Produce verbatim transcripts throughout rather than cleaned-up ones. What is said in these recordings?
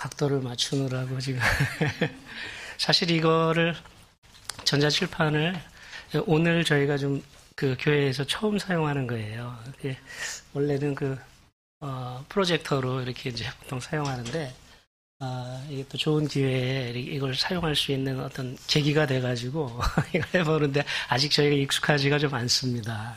각도를 맞추느라고 지금 사실 이거를 전자칠판을 오늘 저희가 좀 그 교회에서 처음 사용하는 거예요. 원래는 그 어, 프로젝터로 이렇게 이제 보통 사용하는데 아, 이게 또 좋은 기회에 이걸 사용할 수 있는 어떤 계기가 돼가지고 이걸 해보는데 아직 저희가 익숙하지가 좀 않습니다.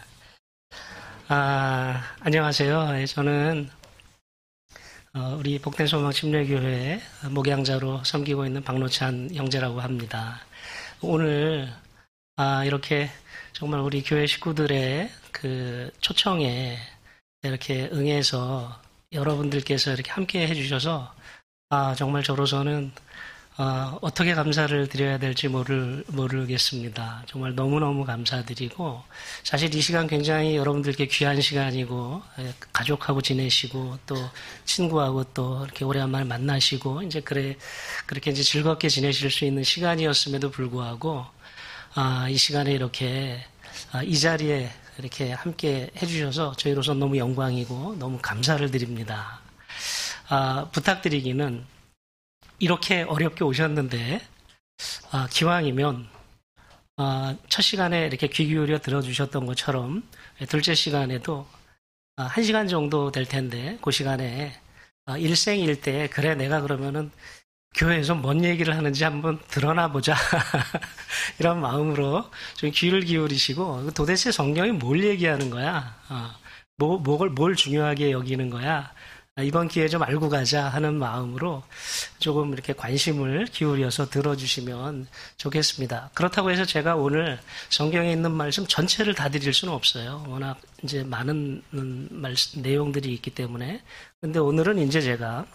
아, 안녕하세요. 저는 어, 우리 복된 소망 침례교회 목양자로 섬기고 있는 박노찬 형제라고 합니다. 오늘 아, 이렇게 정말 우리 교회 식구들의 그 초청에 이렇게 응해서 여러분들께서 이렇게 함께 해주셔서 아, 정말 저로서는 어, 어떻게 감사를 드려야 될지 모를, 모르겠습니다. 정말 너무너무 감사드리고 사실 이 시간 굉장히 여러분들께 귀한 시간이고 가족하고 지내시고 또 친구하고 또 이렇게 오래간만에 만나시고 이제 그래 그렇게 이제 즐겁게 지내실 수 있는 시간이었음에도 불구하고 아, 이 시간에 이렇게 아, 이 자리에 이렇게 함께 해주셔서 저희로서 너무 영광이고 너무 감사를 드립니다. 아, 부탁드리기는 이렇게 어렵게 오셨는데 아, 기왕이면 아, 첫 시간에 이렇게 귀 기울여 들어주셨던 것처럼 둘째 시간에도 아, 한 시간 정도 될 텐데 그 시간에 아, 일생일대 그래 내가 그러면은 교회에서 뭔 얘기를 하는지 한번 드러나 보자 이런 마음으로 좀 귀를 기울이시고 도대체 성경이 뭘 얘기하는 거야? 어, 뭐, 뭘, 뭘 중요하게 여기는 거야? 이번 기회에 좀 알고 가자 하는 마음으로 조금 이렇게 관심을 기울여서 들어주시면 좋겠습니다. 그렇다고 해서 제가 오늘 성경에 있는 말씀 전체를 다 드릴 수는 없어요. 워낙 이제 많은 말씀, 내용들이 있기 때문에. 근데 오늘은 이제 제가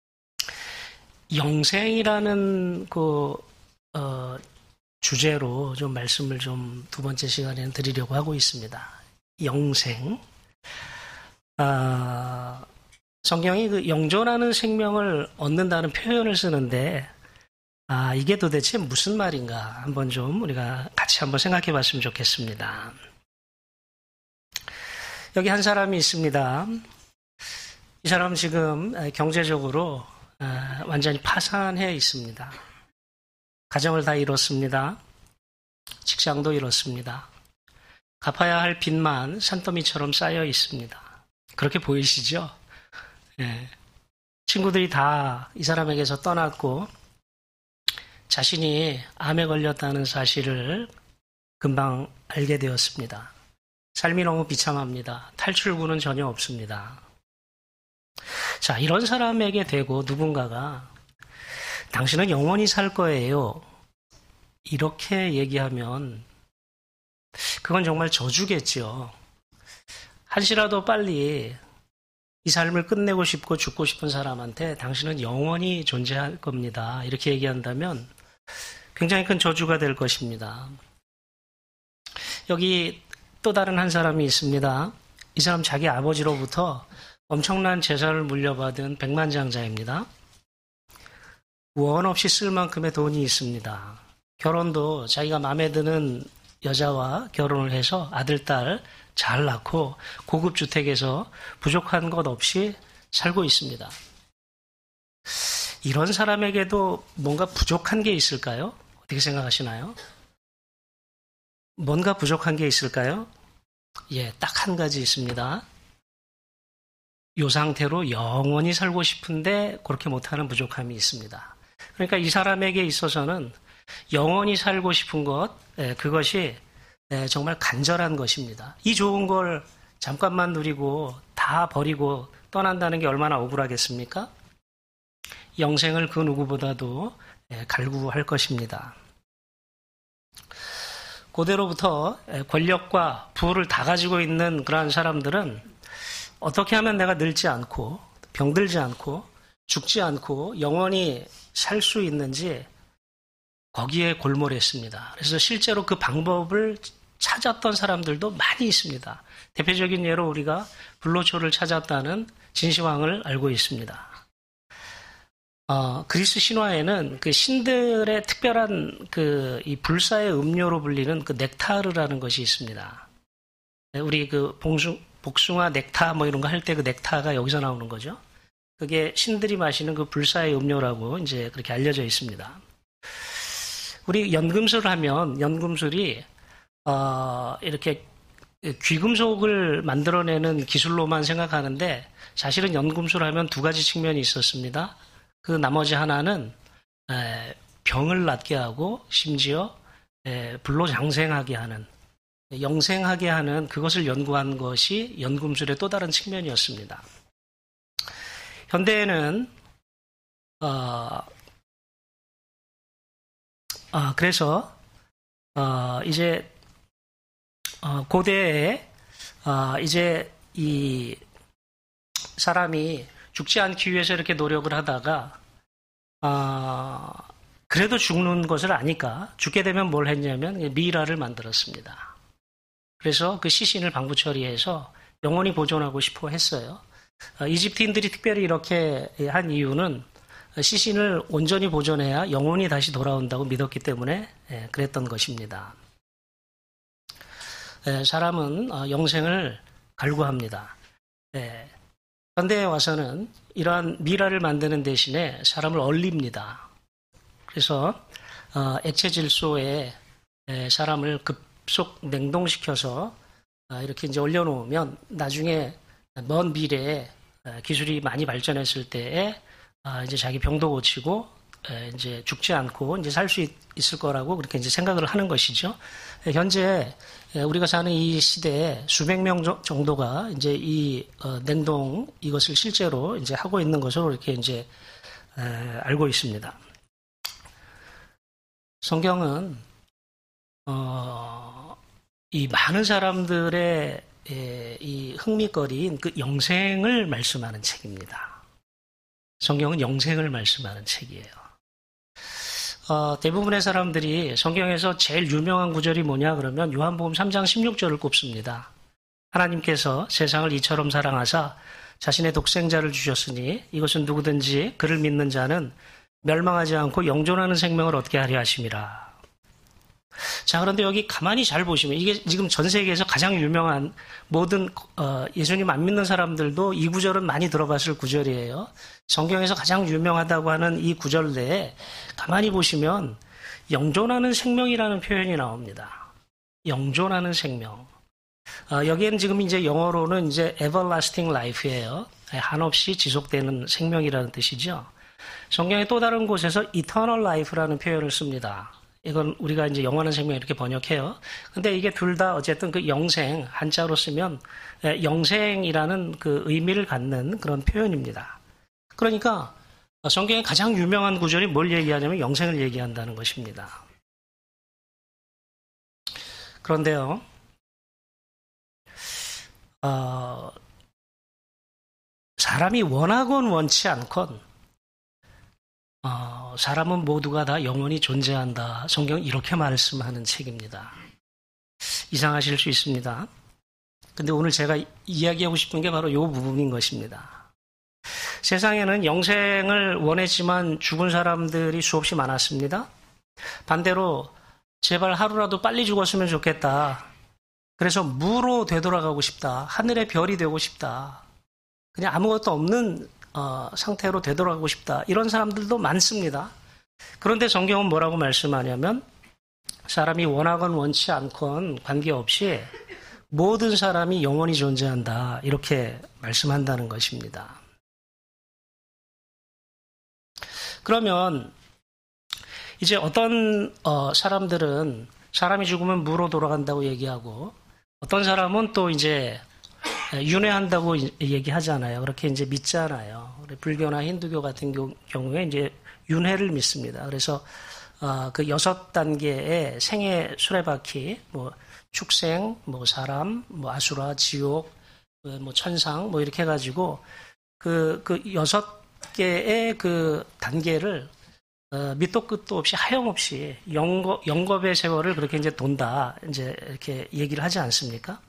영생이라는 그, 어, 주제로 좀 말씀을 좀 두 번째 시간에는 드리려고 하고 있습니다. 영생. 아, 성경이 그 영존하는 생명을 얻는다는 표현을 쓰는데, 아, 이게 도대체 무슨 말인가 한번 좀 우리가 같이 한번 생각해 봤으면 좋겠습니다. 여기 한 사람이 있습니다. 이 사람은 지금 경제적으로 완전히 파산해 있습니다. 가정을 다 잃었습니다. 직장도 잃었습니다. 갚아야 할 빚만 산더미처럼 쌓여 있습니다. 그렇게 보이시죠? 예. 친구들이 다 이 사람에게서 떠났고 자신이 암에 걸렸다는 사실을 금방 알게 되었습니다. 삶이 너무 비참합니다. 탈출구는 전혀 없습니다. 자, 이런 사람에게 대고 누군가가 당신은 영원히 살 거예요. 이렇게 얘기하면 그건 정말 저주겠죠. 한시라도 빨리 이 삶을 끝내고 싶고 죽고 싶은 사람한테 당신은 영원히 존재할 겁니다. 이렇게 얘기한다면 굉장히 큰 저주가 될 것입니다. 여기 또 다른 한 사람이 있습니다. 이 사람 자기 아버지로부터 엄청난 재산을 물려받은 백만장자입니다. 원 없이 쓸 만큼의 돈이 있습니다. 결혼도 자기가 마음에 드는 여자와 결혼을 해서 아들, 딸 잘 낳고 고급 주택에서 부족한 것 없이 살고 있습니다. 이런 사람에게도 뭔가 부족한 게 있을까요? 어떻게 생각하시나요? 뭔가 부족한 게 있을까요? 예, 딱 한 가지 있습니다. 이 상태로 영원히 살고 싶은데 그렇게 못하는 부족함이 있습니다. 그러니까 이 사람에게 있어서는 영원히 살고 싶은 것, 그것이 정말 간절한 것입니다. 이 좋은 걸 잠깐만 누리고 다 버리고 떠난다는 게 얼마나 억울하겠습니까? 영생을 그 누구보다도 갈구할 것입니다. 고대로부터 권력과 부를 다 가지고 있는 그러한 사람들은 어떻게 하면 내가 늙지 않고 병들지 않고 죽지 않고 영원히 살 수 있는지 거기에 골몰했습니다. 그래서 실제로 그 방법을 찾았던 사람들도 많이 있습니다. 대표적인 예로 우리가 불로초를 찾았다는 진시황을 알고 있습니다. 어, 그리스 신화에는 그 신들의 특별한 그 이 불사의 음료로 불리는 그 넥타르라는 것이 있습니다. 우리 그 봉숭, 복숭아 넥타 뭐 이런 거 할 때 그 넥타가 여기서 나오는 거죠. 그게 신들이 마시는 그 불사의 음료라고 이제 그렇게 알려져 있습니다. 우리 연금술 하면 연금술이 어, 이렇게 귀금속을 만들어내는 기술로만 생각하는데 사실은 연금술 하면 두 가지 측면이 있었습니다. 그 나머지 하나는 에, 병을 낫게 하고 심지어 에, 불로장생하게 하는, 영생하게 하는 그것을 연구한 것이 연금술의 또 다른 측면이었습니다. 현대에는 어, 어, 그래서 어, 이제 어, 고대에 어, 이제 이 사람이 죽지 않기 위해서 이렇게 노력을 하다가 어, 그래도 죽는 것을 아니까 죽게 되면 뭘 했냐면 미이라를 만들었습니다. 그래서 그 시신을 방부 처리해서 영원히 보존하고 싶어 했어요. 어, 이집트인들이 특별히 이렇게 한 이유는 시신을 온전히 보존해야 영혼이 다시 돌아온다고 믿었기 때문에 예, 그랬던 것입니다. 예, 사람은 어, 영생을 갈구합니다. 예, 현대에 와서는 이러한 미라를 만드는 대신에 사람을 얼립니다. 그래서 어, 액체 질소에 예, 사람을 급속 냉동시켜서 어, 이렇게 이제 올려놓으면 나중에 먼 미래에 어, 기술이 많이 발전했을 때에 아, 이제 자기 병도 고치고, 에, 이제 죽지 않고, 이제 살 수 있을 거라고 그렇게 이제 생각을 하는 것이죠. 에, 현재, 에, 우리가 사는 이 시대에 수백 명 정도가 이제 이, 어, 냉동, 이것을 실제로 이제 하고 있는 것으로 이렇게 이제, 에, 알고 있습니다. 성경은, 어, 이 많은 사람들의 에, 이 흥미거리인 그 영생을 말씀하는 책입니다. 성경은 영생을 말씀하는 책이에요. 어, 대부분의 사람들이 성경에서 제일 유명한 구절이 뭐냐 그러면 요한복음 삼 장 십육 절을 꼽습니다. 하나님께서 세상을 이처럼 사랑하사 자신의 독생자를 주셨으니 이것은 누구든지 그를 믿는 자는 멸망하지 않고 영존하는 생명을 얻게 하려 하심이라. 자, 그런데 여기 가만히 잘 보시면 이게 지금 전 세계에서 가장 유명한 모든 어, 예수님 안 믿는 사람들도 이 구절은 많이 들어봤을 구절이에요. 성경에서 가장 유명하다고 하는 이 구절 내에 가만히 보시면 영존하는 생명이라는 표현이 나옵니다. 영존하는 생명. 어, 여기에는 지금 이제 영어로는 이제 everlasting life예요. 한없이 지속되는 생명이라는 뜻이죠. 성경의 또 다른 곳에서 eternal life라는 표현을 씁니다. 이건 우리가 이제 영원한 생명 이렇게 번역해요. 근데 이게 둘 다 어쨌든 그 영생, 한자로 쓰면 영생이라는 그 의미를 갖는 그런 표현입니다. 그러니까 성경의 가장 유명한 구절이 뭘 얘기하냐면 영생을 얘기한다는 것입니다. 그런데요, 어, 사람이 원하건 원치 않건 어, 사람은 모두가 다 영원히 존재한다. 성경은 이렇게 말씀하는 책입니다. 이상하실 수 있습니다. 근데 오늘 제가 이야기하고 싶은 게 바로 이 부분인 것입니다. 세상에는 영생을 원했지만 죽은 사람들이 수없이 많았습니다. 반대로 제발 하루라도 빨리 죽었으면 좋겠다. 그래서 무로 되돌아가고 싶다. 하늘의 별이 되고 싶다. 그냥 아무것도 없는 어, 상태로 되돌아가고 싶다. 이런 사람들도 많습니다. 그런데 성경은 뭐라고 말씀하냐면 사람이 원하건 원치 않건 관계없이 모든 사람이 영원히 존재한다. 이렇게 말씀한다는 것입니다. 그러면 이제 어떤 어, 사람들은 사람이 죽으면 무로 돌아간다고 얘기하고 어떤 사람은 또 이제 윤회한다고 얘기하잖아요. 그렇게 이제 믿잖아요. 불교나 힌두교 같은 경우에 이제 윤회를 믿습니다. 그래서 어, 그 여섯 단계의 생애 수레바퀴, 뭐 축생, 뭐 사람, 뭐 아수라, 지옥, 뭐 천상, 뭐 이렇게 해가지고 그 그 여섯 개의 그 단계를 어, 밑도 끝도 없이 하염없이 영겁, 영겁의 세월을 그렇게 이제 돈다 이제 이렇게 얘기를 하지 않습니까?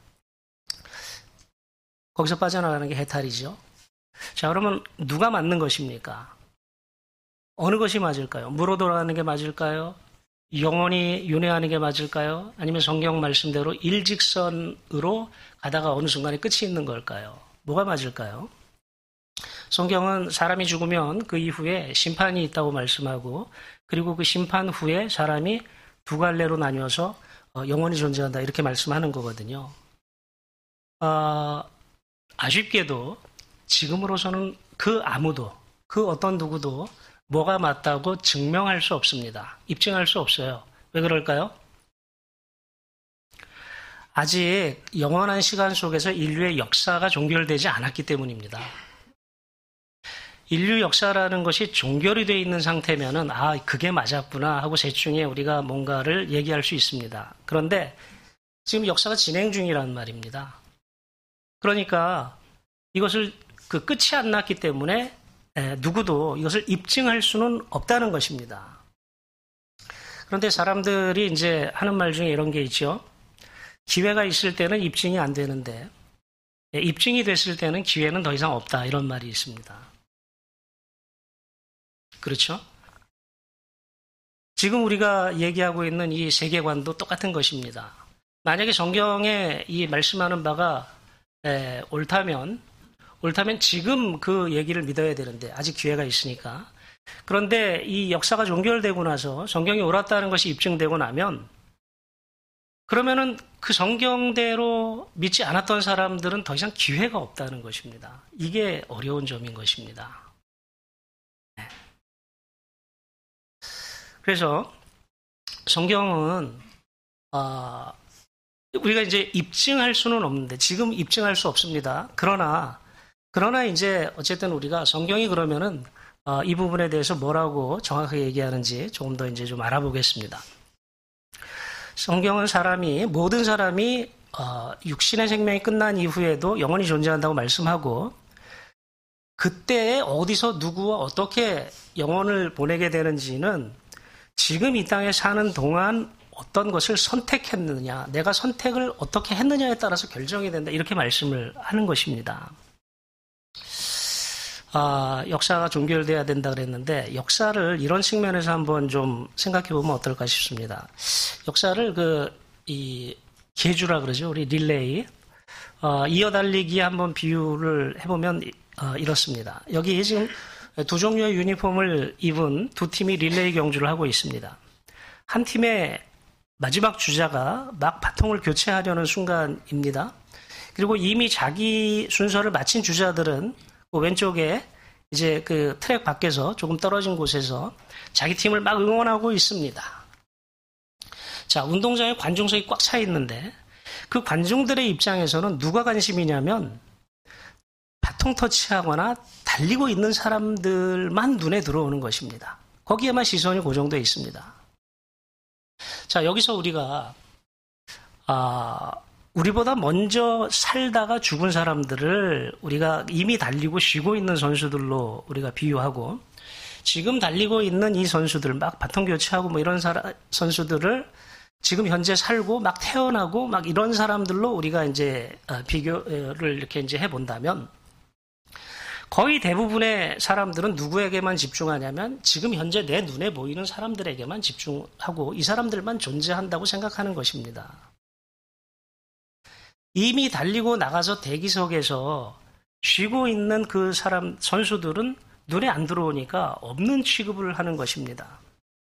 거기서 빠져나가는 게 해탈이죠. 자, 그러면 누가 맞는 것입니까? 어느 것이 맞을까요? 무로 돌아가는 게 맞을까요? 영원히 윤회하는 게 맞을까요? 아니면 성경 말씀대로 일직선으로 가다가 어느 순간에 끝이 있는 걸까요? 뭐가 맞을까요? 성경은 사람이 죽으면 그 이후에 심판이 있다고 말씀하고 그리고 그 심판 후에 사람이 두 갈래로 나뉘어서 영원히 존재한다 이렇게 말씀하는 거거든요. 어, 아쉽게도 지금으로서는 그 아무도 그 어떤 누구도 뭐가 맞다고 증명할 수 없습니다. 입증할 수 없어요. 왜 그럴까요? 아직 영원한 시간 속에서 인류의 역사가 종결되지 않았기 때문입니다. 인류 역사라는 것이 종결이 되어 있는 상태면은 아 그게 맞았구나 하고 대충에 우리가 뭔가를 얘기할 수 있습니다. 그런데 지금 역사가 진행 중이라는 말입니다. 그러니까 이것을 그 끝이 안 났기 때문에 누구도 이것을 입증할 수는 없다는 것입니다. 그런데 사람들이 이제 하는 말 중에 이런 게 있죠. 기회가 있을 때는 입증이 안 되는데 입증이 됐을 때는 기회는 더 이상 없다 이런 말이 있습니다. 그렇죠? 지금 우리가 얘기하고 있는 이 세계관도 똑같은 것입니다. 만약에 성경에 이 말씀하는 바가 에, 옳다면 옳다면 지금 그 얘기를 믿어야 되는데 아직 기회가 있으니까. 그런데 이 역사가 종결되고 나서 성경이 옳았다는 것이 입증되고 나면 그러면은 그 성경대로 믿지 않았던 사람들은 더 이상 기회가 없다는 것입니다. 이게 어려운 점인 것입니다. 네. 그래서 성경은 어, 우리가 이제 입증할 수는 없는데 지금 입증할 수 없습니다. 그러나 그러나 이제 어쨌든 우리가 성경이 그러면은 어, 이 부분에 대해서 뭐라고 정확하게 얘기하는지 조금 더 이제 좀 알아보겠습니다. 성경은 사람이 모든 사람이 어, 육신의 생명이 끝난 이후에도 영원히 존재한다고 말씀하고 그때 어디서 누구와 어떻게 영혼을 보내게 되는지는 지금 이 땅에 사는 동안 어떤 것을 선택했느냐, 내가 선택을 어떻게 했느냐에 따라서 결정이 된다. 이렇게 말씀을 하는 것입니다. 아, 역사가 종결돼야 된다 그랬는데 역사를 이런 측면에서 한번 좀 생각해 보면 어떨까 싶습니다. 역사를 그 이 계주라 그러죠. 우리 릴레이 어, 이어달리기에 한번 비유를 해보면 어, 이렇습니다. 여기 지금 두 종류의 유니폼을 입은 두 팀이 릴레이 경주를 하고 있습니다. 한 팀의 마지막 주자가 막 바통을 교체하려는 순간입니다. 그리고 이미 자기 순서를 마친 주자들은 그 왼쪽에 이제 그 트랙 밖에서 조금 떨어진 곳에서 자기 팀을 막 응원하고 있습니다. 자, 운동장에 관중석이 꽉 차 있는데 그 관중들의 입장에서는 누가 관심이냐면 바통 터치하거나 달리고 있는 사람들만 눈에 들어오는 것입니다. 거기에만 시선이 고정되어 있습니다. 자, 여기서 우리가 아, 우리보다 먼저 살다가 죽은 사람들을 우리가 이미 달리고 쉬고 있는 선수들로 우리가 비유하고 지금 달리고 있는 이 선수들 막 바통 교체하고 뭐 이런 사람, 선수들을 지금 현재 살고 막 태어나고 막 이런 사람들로 우리가 이제 비교를 이렇게 이제 해본다면 거의 대부분의 사람들은 누구에게만 집중하냐면 지금 현재 내 눈에 보이는 사람들에게만 집중하고 이 사람들만 존재한다고 생각하는 것입니다. 이미 달리고 나가서 대기석에서 쉬고 있는 그 사람, 선수들은 눈에 안 들어오니까 없는 취급을 하는 것입니다.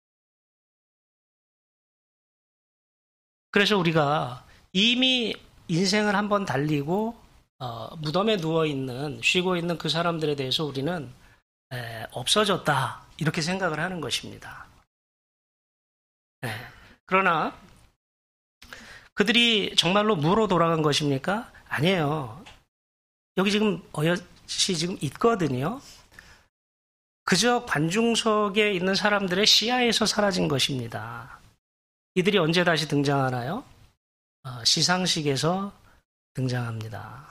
그래서 우리가 이미 인생을 한번 달리고 어, 무덤에 누워있는, 쉬고 있는 그 사람들에 대해서 우리는 에, 없어졌다 이렇게 생각을 하는 것입니다. 네. 그러나 그들이 정말로 무로 돌아간 것입니까? 아니에요. 여기 지금 어여시 지금 있거든요. 그저 관중석에 있는 사람들의 시야에서 사라진 것입니다. 이들이 언제 다시 등장하나요? 어, 시상식에서 등장합니다.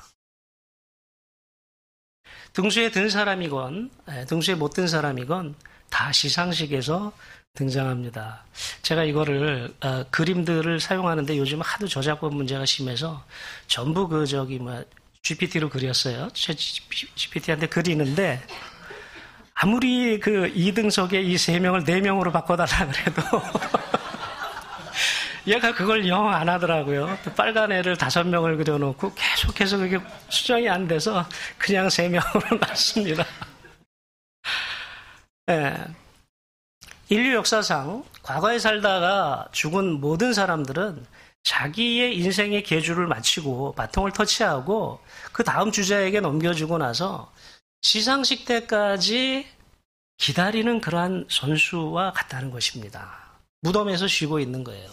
등수에 든 사람이건 등수에 못 든 사람이건 다 시상식에서 등장합니다. 제가 이거를 어, 그림들을 사용하는데 요즘 하도 저작권 문제가 심해서 전부 그 저기 뭐 지피티로 그렸어요. 지피티한테 그리는데 아무리 그 이 등석에 이 세 명을 네 명으로 바꿔달라 그래도 얘가 그걸 영 안 하더라고요. 또 빨간 애를 다섯 명을 그려놓고 계속해서 그게 수정이 안 돼서 그냥 세 명으로 놨습니다. 네. 인류 역사상 과거에 살다가 죽은 모든 사람들은 자기의 인생의 계주를 마치고 바통을 터치하고 그 다음 주자에게 넘겨주고 나서 시상식 때까지 기다리는 그러한 선수와 같다는 것입니다. 무덤에서 쉬고 있는 거예요.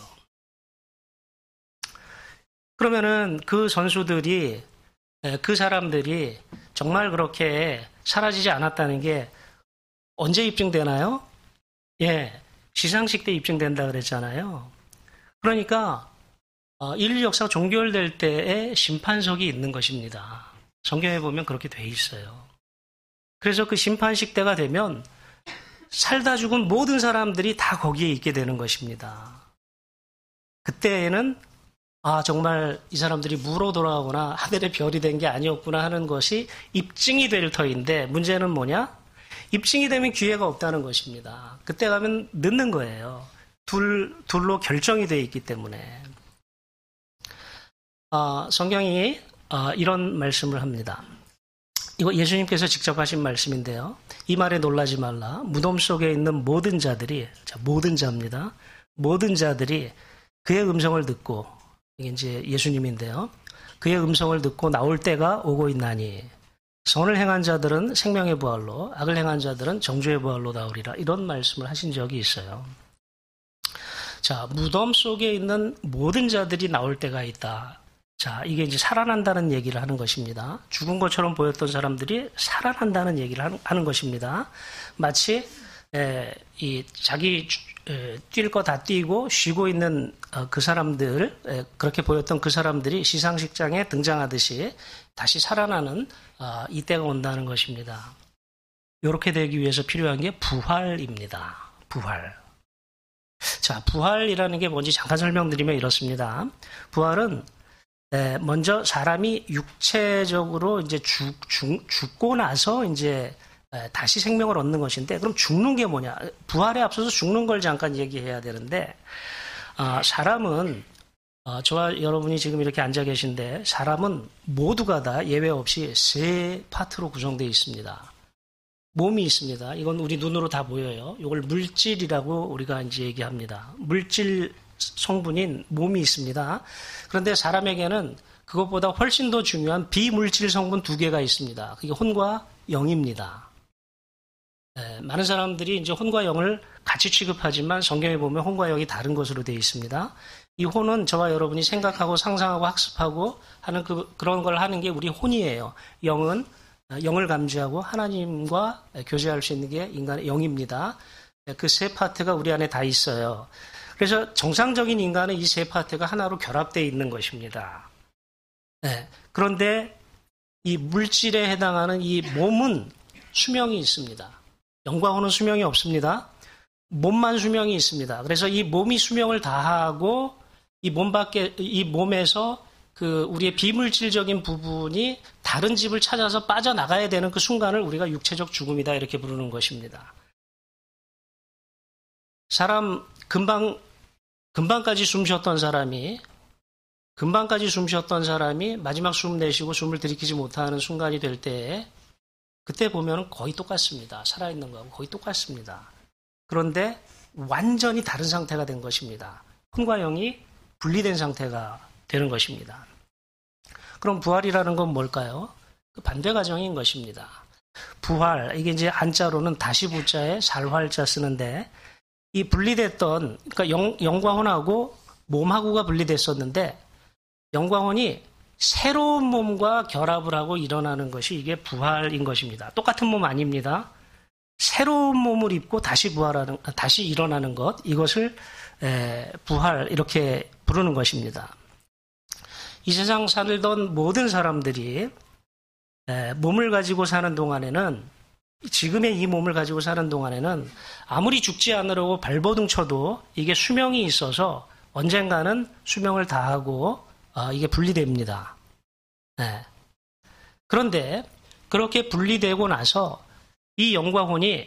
그러면은 그 선수들이, 그 사람들이 정말 그렇게 사라지지 않았다는 게 언제 입증되나요? 예, 시상식 때 입증된다 그랬잖아요. 그러니까 인류 역사가 종결될 때에 심판석이 있는 것입니다. 성경에 보면 그렇게 돼 있어요. 그래서 그 심판식 때가 되면 살다 죽은 모든 사람들이 다 거기에 있게 되는 것입니다. 그때에는 아 정말 이 사람들이 무로 돌아오거나 하늘의 별이 된 게 아니었구나 하는 것이 입증이 될 터인데 문제는 뭐냐? 입증이 되면 기회가 없다는 것입니다. 그때 가면 늦는 거예요. 둘, 둘로 결정이 되어 있기 때문에. 어, 성경이 어, 이런 말씀을 합니다. 이거 예수님께서 직접 하신 말씀인데요. 이 말에 놀라지 말라. 무덤 속에 있는 모든 자들이, 자, 모든 자입니다. 모든 자들이 그의 음성을 듣고, 이게 이제 예수님인데요. 그의 음성을 듣고 나올 때가 오고 있나니, 선을 행한 자들은 생명의 부활로, 악을 행한 자들은 정죄의 부활로 나오리라. 이런 말씀을 하신 적이 있어요. 자, 무덤 속에 있는 모든 자들이 나올 때가 있다. 자, 이게 이제 살아난다는 얘기를 하는 것입니다. 죽은 것처럼 보였던 사람들이 살아난다는 얘기를 하는 것입니다. 마치 에, 이 자기 뛸 거 다 뛰고 쉬고 있는 어, 그 사람들, 에, 그렇게 보였던 그 사람들이 시상식장에 등장하듯이 다시 살아나는 어, 이때가 온다는 것입니다. 이렇게 되기 위해서 필요한 게 부활입니다. 부활. 자, 부활이라는 게 뭔지 잠깐 설명드리면 이렇습니다. 부활은 먼저 사람이 육체적으로 이제 죽, 죽, 죽고 나서 이제 다시 생명을 얻는 것인데, 그럼 죽는 게 뭐냐? 부활에 앞서서 죽는 걸 잠깐 얘기해야 되는데, 아, 사람은, 어, 저와 여러분이 지금 이렇게 앉아 계신데, 사람은 모두가 다 예외 없이 세 파트로 구성되어 있습니다. 몸이 있습니다. 이건 우리 눈으로 다 보여요. 이걸 물질이라고 우리가 이제 얘기합니다. 물질 성분인 몸이 있습니다. 그런데 사람에게는 그것보다 훨씬 더 중요한 비물질 성분 두 개가 있습니다. 그게 혼과 영입니다. 네, 많은 사람들이 이제 혼과 영을 같이 취급하지만 성경에 보면 혼과 영이 다른 것으로 되어 있습니다. 이 혼은 저와 여러분이 생각하고 상상하고 학습하고 하는 그, 그런 걸 하는 게 우리 혼이에요. 영은 영을 감지하고 하나님과 교제할 수 있는 게 인간의 영입니다. 그 세 파트가 우리 안에 다 있어요. 그래서 정상적인 인간은 이 세 파트가 하나로 결합되어 있는 것입니다. 네. 그런데 이 물질에 해당하는 이 몸은 수명이 있습니다. 영과 혼은 수명이 없습니다. 몸만 수명이 있습니다. 그래서 이 몸이 수명을 다하고 이 몸 밖에, 이 몸에서 그 우리의 비물질적인 부분이 다른 집을 찾아서 빠져나가야 되는 그 순간을 우리가 육체적 죽음이다 이렇게 부르는 것입니다. 사람 금방 금방까지 숨 쉬었던 사람이 금방까지 숨 쉬었던 사람이 마지막 숨 내쉬고 숨을 들이키지 못하는 순간이 될 때 그때 보면 거의 똑같습니다. 살아있는 거하고 거의 똑같습니다. 그런데 완전히 다른 상태가 된 것입니다. 혼과 영이 분리된 상태가 되는 것입니다. 그럼 부활이라는 건 뭘까요? 그 반대 과정인 것입니다. 부활, 이게 이제 한자로는 다시 부자에 살활자 쓰는데 이 분리됐던, 그러니까 영, 영과 혼하고 몸하고가 분리됐었는데 영과 혼이 새로운 몸과 결합을 하고 일어나는 것이 이게 부활인 것입니다. 똑같은 몸 아닙니다. 새로운 몸을 입고 다시 부활하는, 다시 일어나는 것, 이것을 에, 부활 이렇게 부르는 것입니다. 이 세상 살던 모든 사람들이 에, 몸을 가지고 사는 동안에는 지금의 이 몸을 가지고 사는 동안에는 아무리 죽지 않으려고 발버둥 쳐도 이게 수명이 있어서 언젠가는 수명을 다하고 어, 이게 분리됩니다. 네. 그런데 그렇게 분리되고 나서 이 영과 혼이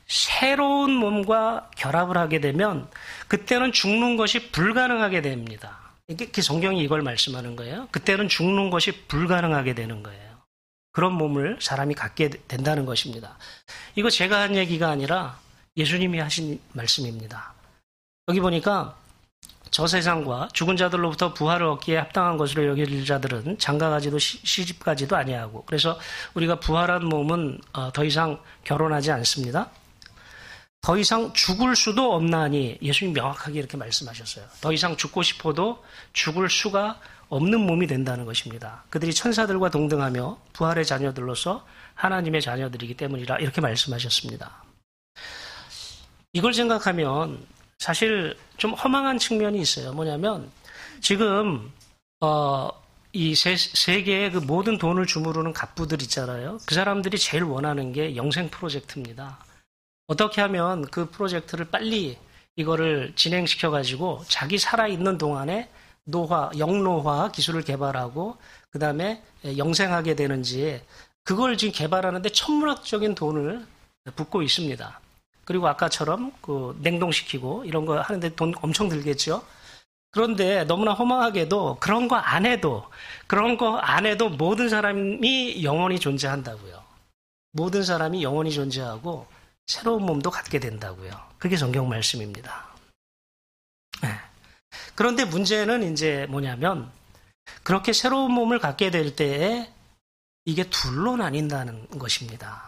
새로운 몸과 결합을 하게 되면 그때는 죽는 것이 불가능하게 됩니다. 이게 성경이 이걸 말씀하는 거예요. 그때는 죽는 것이 불가능하게 되는 거예요. 그런 몸을 사람이 갖게 된다는 것입니다. 이거 제가 한 얘기가 아니라 예수님이 하신 말씀입니다. 여기 보니까 저 세상과 죽은 자들로부터 부활을 얻기에 합당한 것으로 여길 자들은 장가가지도 시집가지도 아니하고, 그래서 우리가 부활한 몸은 더 이상 결혼하지 않습니다. 더 이상 죽을 수도 없나니, 예수님이 명확하게 이렇게 말씀하셨어요. 더 이상 죽고 싶어도 죽을 수가 없는 몸이 된다는 것입니다. 그들이 천사들과 동등하며 부활의 자녀들로서 하나님의 자녀들이기 때문이라 이렇게 말씀하셨습니다. 이걸 생각하면 사실 좀 허망한 측면이 있어요. 뭐냐면 지금 어, 이 세, 세계의 그 모든 돈을 주무르는 갑부들 있잖아요. 그 사람들이 제일 원하는 게 영생 프로젝트입니다. 어떻게 하면 그 프로젝트를 빨리 이거를 진행시켜가지고 자기 살아있는 동안에 노화, 영노화 기술을 개발하고 그 다음에 영생하게 되는지, 그걸 지금 개발하는데 천문학적인 돈을 붓고 있습니다. 그리고 아까처럼 그 냉동시키고 이런 거 하는데 돈 엄청 들겠죠. 그런데 너무나 허망하게도 그런 거 안 해도 그런 거 안 해도 모든 사람이 영원히 존재한다고요. 모든 사람이 영원히 존재하고 새로운 몸도 갖게 된다고요. 그게 성경 말씀입니다. 네. 그런데 문제는 이제 뭐냐면, 그렇게 새로운 몸을 갖게 될 때에 이게 둘로 나뉜다는 것입니다.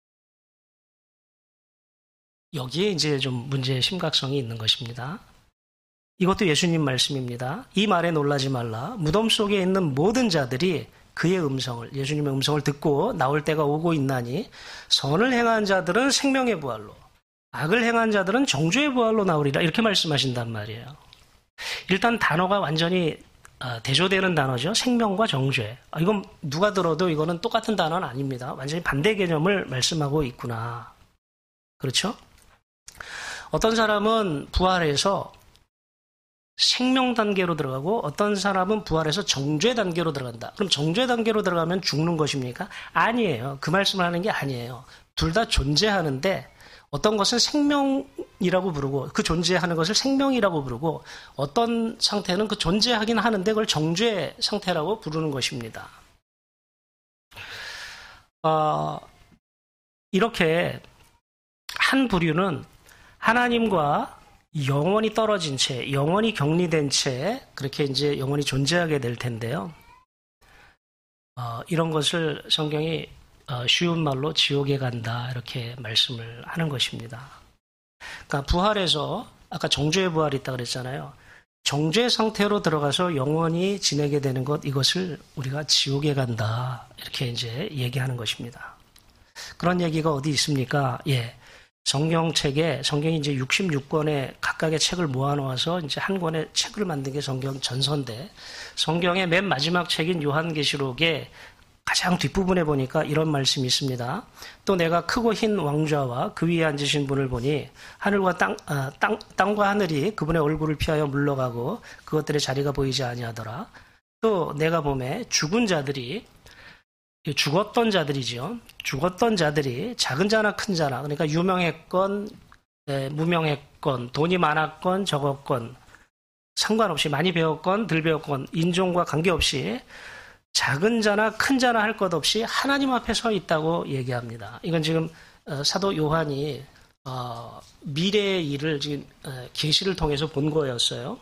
여기에 이제 좀 문제의 심각성이 있는 것입니다. 이것도 예수님 말씀입니다. 이 말에 놀라지 말라. 무덤 속에 있는 모든 자들이 그의 음성을, 예수님의 음성을 듣고 나올 때가 오고 있나니, 선을 행한 자들은 생명의 부활로, 악을 행한 자들은 정죄의 부활로 나오리라, 이렇게 말씀하신단 말이에요. 일단 단어가 완전히 대조되는 단어죠. 생명과 정죄. 이건 누가 들어도 이거는 똑같은 단어는 아닙니다. 완전히 반대 개념을 말씀하고 있구나. 그렇죠? 어떤 사람은 부활해서 생명 단계로 들어가고 어떤 사람은 부활해서 정죄 단계로 들어간다. 그럼 정죄 단계로 들어가면 죽는 것입니까? 아니에요. 그 말씀을 하는 게 아니에요. 둘 다 존재하는데 어떤 것은 생명이라고 부르고 그 존재하는 것을 생명이라고 부르고, 어떤 상태는 그 존재하긴 하는데 그걸 정죄 상태라고 부르는 것입니다. 어, 이렇게 한 부류는 하나님과 영원히 떨어진 채, 영원히 격리된 채 그렇게 이제 영원히 존재하게 될 텐데요. 어, 이런 것을 성경이 어, 쉬운 말로 지옥에 간다 이렇게 말씀을 하는 것입니다. 그러니까 부활해서 아까 정죄의 부활이 있다고 그랬잖아요. 정죄 상태로 들어가서 영원히 지내게 되는 것, 이것을 우리가 지옥에 간다 이렇게 이제 얘기하는 것입니다. 그런 얘기가 어디 있습니까? 예. 성경책에, 성경이 이제 육십육 권의 각각의 책을 모아놓아서 이제 한 권의 책을 만든 게 성경 전서인데, 성경의 맨 마지막 책인 요한계시록에 가장 뒷부분에 보니까 이런 말씀이 있습니다. 또 내가 크고 흰 왕좌와 그 위에 앉으신 분을 보니 하늘과 땅, 아, 땅, 땅과 하늘이 그분의 얼굴을 피하여 물러가고 그것들의 자리가 보이지 아니하더라. 또 내가 보매 죽은 자들이, 죽었던 자들이죠. 죽었던 자들이 작은 자나 큰 자나, 그러니까 유명했건 에, 무명했건 돈이 많았건 적었건 상관없이, 많이 배웠건 덜 배웠건 인종과 관계없이 작은 자나 큰 자나 할 것 없이 하나님 앞에 서 있다고 얘기합니다. 이건 지금 사도 요한이 미래의 일을 지금 계시를 통해서 본 거였어요.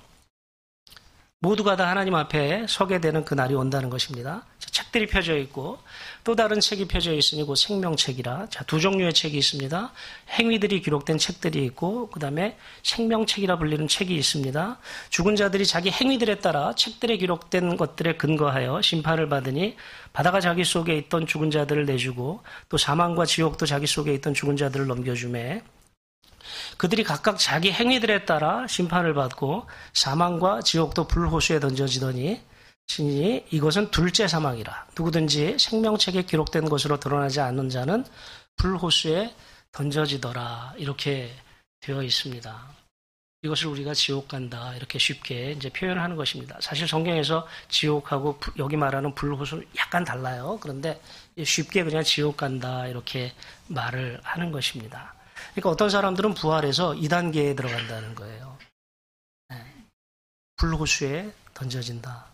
모두가 다 하나님 앞에 서게 되는 그 날이 온다는 것입니다. 책들이 펴져 있고 또 다른 책이 펴져 있으니 그 생명책이라, 자, 두 종류의 책이 있습니다. 행위들이 기록된 책들이 있고 그 다음에 생명책이라 불리는 책이 있습니다. 죽은 자들이 자기 행위들에 따라 책들에 기록된 것들에 근거하여 심판을 받으니 바다가 자기 속에 있던 죽은 자들을 내주고 또 사망과 지옥도 자기 속에 있던 죽은 자들을 넘겨주매 그들이 각각 자기 행위들에 따라 심판을 받고 사망과 지옥도 불호수에 던져지더니 신이 이것은 둘째 사망이라. 누구든지 생명책에 기록된 것으로 드러나지 않는 자는 불호수에 던져지더라. 이렇게 되어 있습니다. 이것을 우리가 지옥 간다 이렇게 쉽게 이제 표현하는 것입니다. 사실 성경에서 지옥하고 여기 말하는 불호수는 약간 달라요. 그런데 쉽게 그냥 지옥 간다 이렇게 말을 하는 것입니다. 그러니까 어떤 사람들은 부활해서 이 단계에 들어간다는 거예요. 네. 불호수에 던져진다.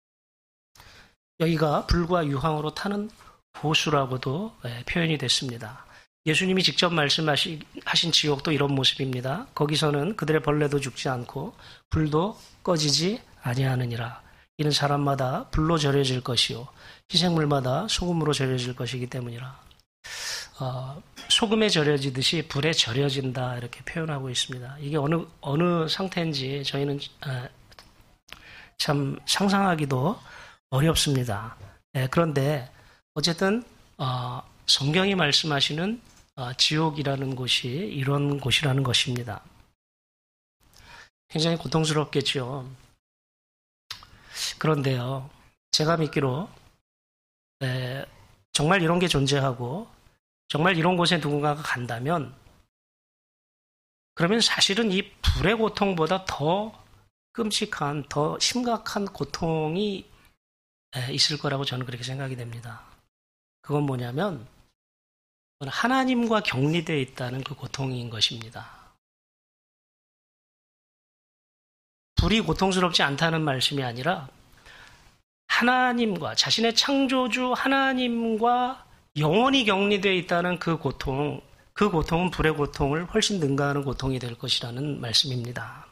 여기가 불과 유황으로 타는 호수라고도 네, 표현이 됐습니다. 예수님이 직접 말씀하신 지옥도 이런 모습입니다. 거기서는 그들의 벌레도 죽지 않고 불도 꺼지지 아니하느니라. 이는 사람마다 불로 절여질 것이요 희생물마다 소금으로 절여질 것이기 때문이라. 어, 소금에 절여지듯이 불에 절여진다 이렇게 표현하고 있습니다. 이게 어느 어느 상태인지 저희는 어, 참 상상하기도 어렵습니다. 네, 그런데 어쨌든 어, 성경이 말씀하시는 어, 지옥이라는 곳이 이런 곳이라는 것입니다. 굉장히 고통스럽겠죠. 그런데요, 제가 믿기로 네, 정말 이런 게 존재하고 정말 이런 곳에 누군가가 간다면 그러면 사실은 이 불의 고통보다 더 끔찍한, 더 심각한 고통이 있을 거라고 저는 그렇게 생각이 됩니다. 그건 뭐냐면 하나님과 격리되어 있다는 그 고통인 것입니다. 불이 고통스럽지 않다는 말씀이 아니라 하나님과 자신의 창조주 하나님과 영원히 격리되어 있다는 그 고통, 그 고통은 불의 고통을 훨씬 능가하는 고통이 될 것이라는 말씀입니다.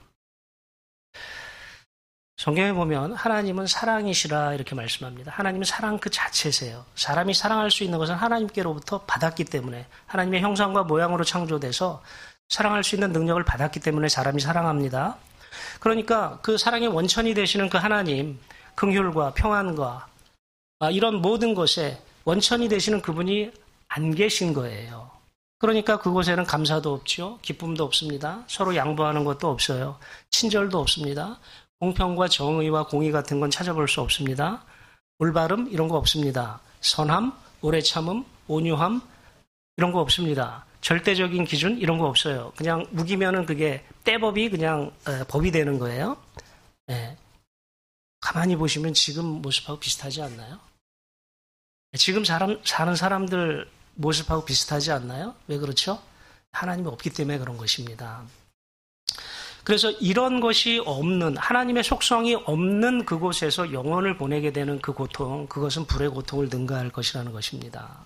성경에 보면 하나님은 사랑이시라 이렇게 말씀합니다. 하나님은 사랑 그 자체세요. 사람이 사랑할 수 있는 것은 하나님께로부터 받았기 때문에 하나님의 형상과 모양으로 창조돼서 사랑할 수 있는 능력을 받았기 때문에 사람이 사랑합니다. 그러니까 그 사랑의 원천이 되시는 그 하나님, 긍휼과 평안과 이런 모든 것에 원천이 되시는 그분이 안 계신 거예요. 그러니까 그곳에는 감사도 없죠. 기쁨도 없습니다. 서로 양보하는 것도 없어요. 친절도 없습니다. 공평과 정의와 공의 같은 건 찾아볼 수 없습니다. 올바름 이런 거 없습니다. 선함, 오래 참음, 온유함 이런 거 없습니다. 절대적인 기준 이런 거 없어요. 그냥 우기면은 그게 떼법이 그냥 에, 법이 되는 거예요. 네. 가만히 보시면 지금 모습하고 비슷하지 않나요? 지금 사람, 사는 사람들 모습하고 비슷하지 않나요? 왜 그렇죠? 하나님이 없기 때문에 그런 것입니다. 그래서 이런 것이 없는, 하나님의 속성이 없는 그곳에서 영혼을 보내게 되는 그 고통, 그것은 불의 고통을 능가할 것이라는 것입니다.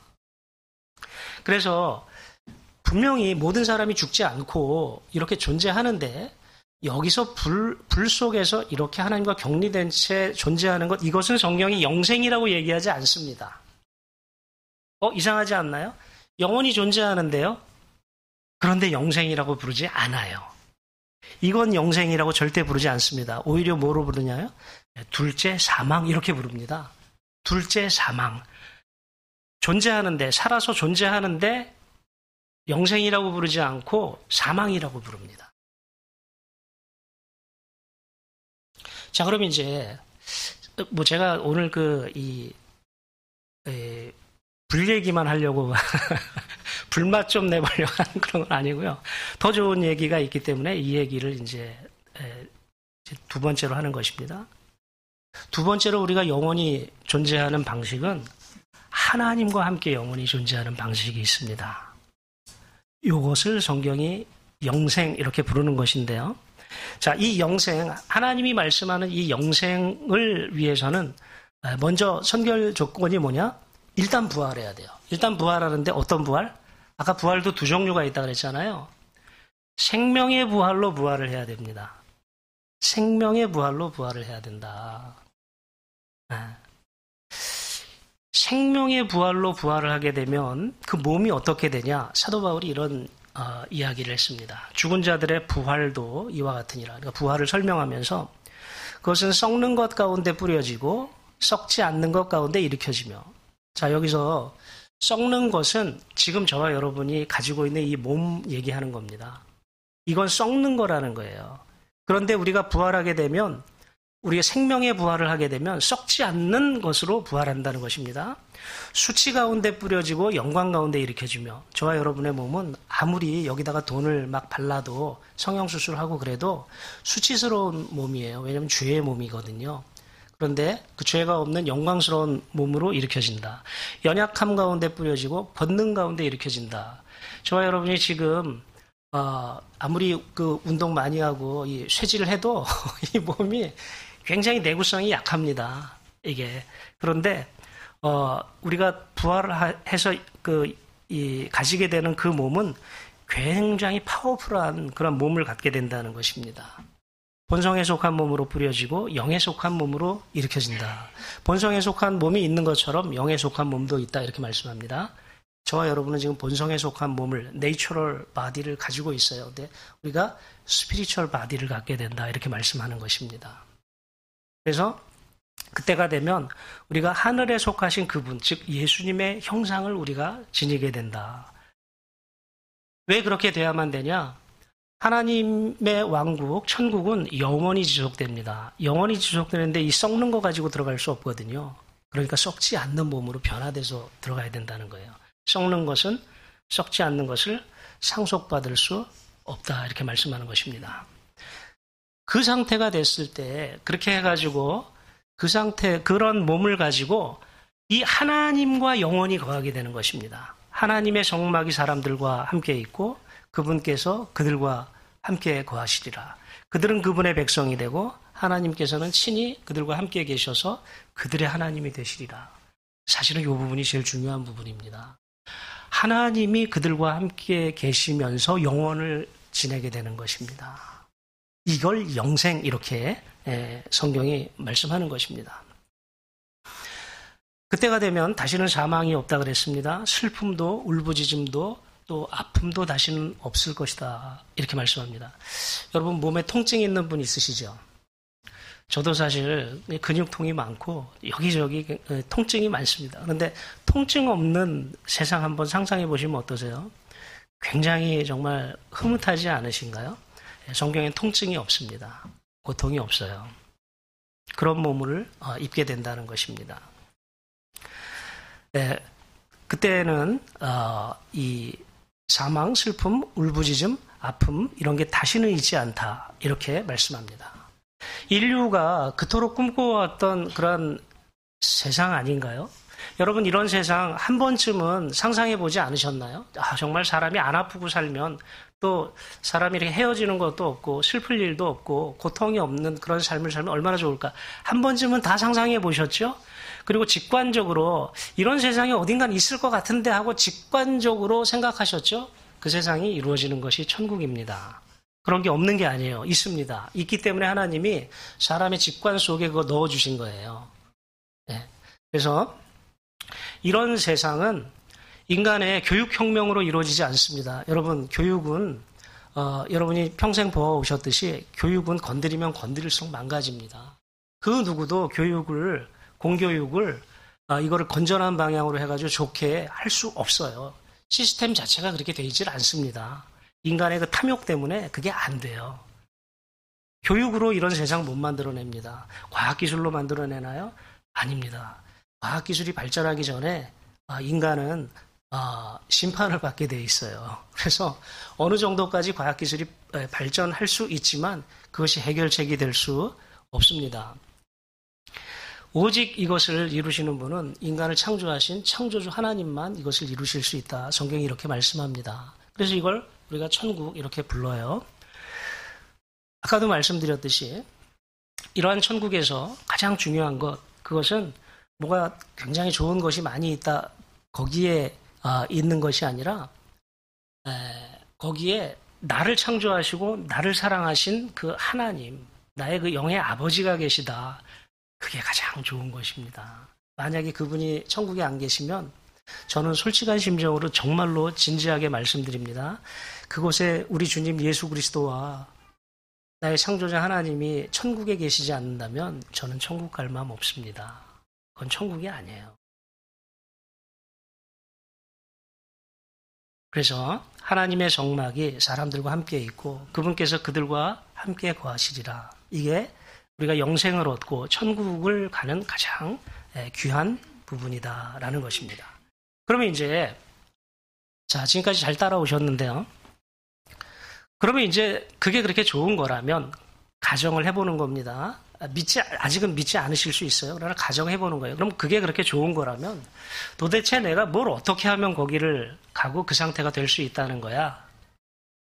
그래서 분명히 모든 사람이 죽지 않고 이렇게 존재하는데 여기서 불, 불 속에서 이렇게 하나님과 격리된 채 존재하는 것, 이것은 성경이 영생이라고 얘기하지 않습니다. 어, 이상하지 않나요? 영원히 존재하는데요. 그런데 영생이라고 부르지 않아요. 이건 영생이라고 절대 부르지 않습니다. 오히려 뭐로 부르냐요? 둘째 사망 이렇게 부릅니다. 둘째 사망. 존재하는데, 살아서 존재하는데 영생이라고 부르지 않고 사망이라고 부릅니다. 자, 그럼 이제 뭐 제가 오늘 그 이 불 얘기만 하려고 불맛 좀 내보려고 하는 그런 건 아니고요. 더 좋은 얘기가 있기 때문에 이 얘기를 이제 두 번째로 하는 것입니다. 두 번째로 우리가 영원히 존재하는 방식은 하나님과 함께 영원히 존재하는 방식이 있습니다. 이것을 성경이 영생 이렇게 부르는 것인데요. 자, 이 영생, 하나님이 말씀하는 이 영생을 위해서는 먼저 선결 조건이 뭐냐? 일단 부활해야 돼요. 일단 부활하는데 어떤 부활? 아까 부활도 두 종류가 있다고 그랬잖아요. 생명의 부활로 부활을 해야 됩니다. 생명의 부활로 부활을 해야 된다. 아. 생명의 부활로 부활을 하게 되면 그 몸이 어떻게 되냐? 사도 바울이 이런 어, 이야기를 했습니다. 죽은 자들의 부활도 이와 같으니라. 그러니까 부활을 설명하면서 그것은 썩는 것 가운데 뿌려지고 썩지 않는 것 가운데 일으켜지며. 자, 여기서 썩는 것은 지금 저와 여러분이 가지고 있는 이 몸 얘기하는 겁니다. 이건 썩는 거라는 거예요. 그런데 우리가 부활하게 되면 우리가 생명의 부활을 하게 되면 썩지 않는 것으로 부활한다는 것입니다. 수치 가운데 뿌려지고 영광 가운데 일으켜지며 저와 여러분의 몸은 아무리 여기다가 돈을 막 발라도 성형수술하고 그래도 수치스러운 몸이에요. 왜냐하면 죄의 몸이거든요. 그런데 그 죄가 없는 영광스러운 몸으로 일으켜진다. 연약함 가운데 뿌려지고 본능 가운데 일으켜진다. 저와 여러분이 지금 어, 아무리 그 운동 많이 하고 이 쇠질을 해도 이 몸이 굉장히 내구성이 약합니다. 이게. 그런데 어, 우리가 부활해서 그, 이, 가지게 되는 그 몸은 굉장히 파워풀한 그런 몸을 갖게 된다는 것입니다. 본성에 속한 몸으로 뿌려지고 영에 속한 몸으로 일으켜진다. 본성에 속한 몸이 있는 것처럼 영에 속한 몸도 있다. 이렇게 말씀합니다. 저와 여러분은 지금 본성에 속한 몸을, 내추럴 바디를 가지고 있어요. 근데 우리가 스피리추얼 바디를 갖게 된다. 이렇게 말씀하는 것입니다. 그래서 그때가 되면 우리가 하늘에 속하신 그분, 즉 예수님의 형상을 우리가 지니게 된다. 왜 그렇게 돼야만 되냐? 하나님의 왕국, 천국은 영원히 지속됩니다. 영원히 지속되는데 이 썩는 거 가지고 들어갈 수 없거든요. 그러니까 썩지 않는 몸으로 변화돼서 들어가야 된다는 거예요. 썩는 것은 썩지 않는 것을 상속받을 수 없다. 이렇게 말씀하는 것입니다. 그 상태가 됐을 때 그렇게 해가지고 그 상태, 그런 몸을 가지고 이 하나님과 영원히 거하게 되는 것입니다. 하나님의 정막이 사람들과 함께 있고 그분께서 그들과 함께 거하시리라. 그들은 그분의 백성이 되고 하나님께서는 친히 그들과 함께 계셔서 그들의 하나님이 되시리라. 사실은 이 부분이 제일 중요한 부분입니다. 하나님이 그들과 함께 계시면서 영원을 지내게 되는 것입니다. 이걸 영생 이렇게 성경이 말씀하는 것입니다. 그때가 되면 다시는 사망이 없다 그랬습니다. 슬픔도 울부짖음도 또 아픔도 다시는 없을 것이다. 이렇게 말씀합니다. 여러분 몸에 통증이 있는 분 있으시죠? 저도 사실 근육통이 많고 여기저기 통증이 많습니다. 그런데 통증 없는 세상 한번 상상해 보시면 어떠세요? 굉장히 정말 흐뭇하지 않으신가요? 성경엔 통증이 없습니다. 고통이 없어요. 그런 몸을 입게 된다는 것입니다. 네, 그때는 어, 이 사망, 슬픔, 울부짖음, 아픔 이런 게 다시는 있지 않다. 이렇게 말씀합니다. 인류가 그토록 꿈꿔왔던 그런 세상 아닌가요? 여러분 이런 세상 한 번쯤은 상상해 보지 않으셨나요? 아, 정말 사람이 안 아프고 살면 또 사람이 이렇게 헤어지는 것도 없고 슬플 일도 없고 고통이 없는 그런 삶을 살면 얼마나 좋을까? 한 번쯤은 다 상상해 보셨죠? 그리고 직관적으로 이런 세상이 어딘가 있을 것 같은데 하고 직관적으로 생각하셨죠? 그 세상이 이루어지는 것이 천국입니다. 그런 게 없는 게 아니에요. 있습니다. 있기 때문에 하나님이 사람의 직관 속에 그거 넣어주신 거예요. 네. 그래서 이런 세상은 인간의 교육혁명으로 이루어지지 않습니다. 여러분 교육은 어, 여러분이 평생 보아오셨듯이 교육은 건드리면 건드릴수록 망가집니다. 그 누구도 교육을 공교육을 아, 이거를 건전한 방향으로 해가지고 좋게 할 수 없어요. 시스템 자체가 그렇게 되어 있질 않습니다. 인간의 그 탐욕 때문에 그게 안 돼요. 교육으로 이런 세상 못 만들어냅니다. 과학기술로 만들어내나요? 아닙니다. 과학기술이 발전하기 전에 인간은 심판을 받게 돼 있어요. 그래서 어느 정도까지 과학기술이 발전할 수 있지만 그것이 해결책이 될 수 없습니다. 오직 이것을 이루시는 분은 인간을 창조하신 창조주 하나님만 이것을 이루실 수 있다. 성경이 이렇게 말씀합니다. 그래서 이걸 우리가 천국 이렇게 불러요. 아까도 말씀드렸듯이 이러한 천국에서 가장 중요한 것, 그것은 뭐가 굉장히 좋은 것이 많이 있다. 거기에 아, 있는 것이 아니라 에, 거기에 나를 창조하시고 나를 사랑하신 그 하나님, 나의 그 영의 아버지가 계시다. 그게 가장 좋은 것입니다. 만약에 그분이 천국에 안 계시면 저는 솔직한 심정으로 정말로 진지하게 말씀드립니다. 그곳에 우리 주님 예수 그리스도와 나의 창조자 하나님이 천국에 계시지 않는다면 저는 천국 갈 마음 없습니다. 그건 천국이 아니에요. 그래서 하나님의 정막이 사람들과 함께 있고 그분께서 그들과 함께 거하시리라. 이게 우리가 영생을 얻고 천국을 가는 가장 귀한 부분이다라는 것입니다. 그러면 이제 자 지금까지 잘 따라오셨는데요. 그러면 이제 그게 그렇게 좋은 거라면 가정을 해보는 겁니다. 믿지 아직은 믿지 않으실 수 있어요. 그러나 가정해보는 거예요. 그럼 그게 그렇게 좋은 거라면 도대체 내가 뭘 어떻게 하면 거기를 가고 그 상태가 될 수 있다는 거야?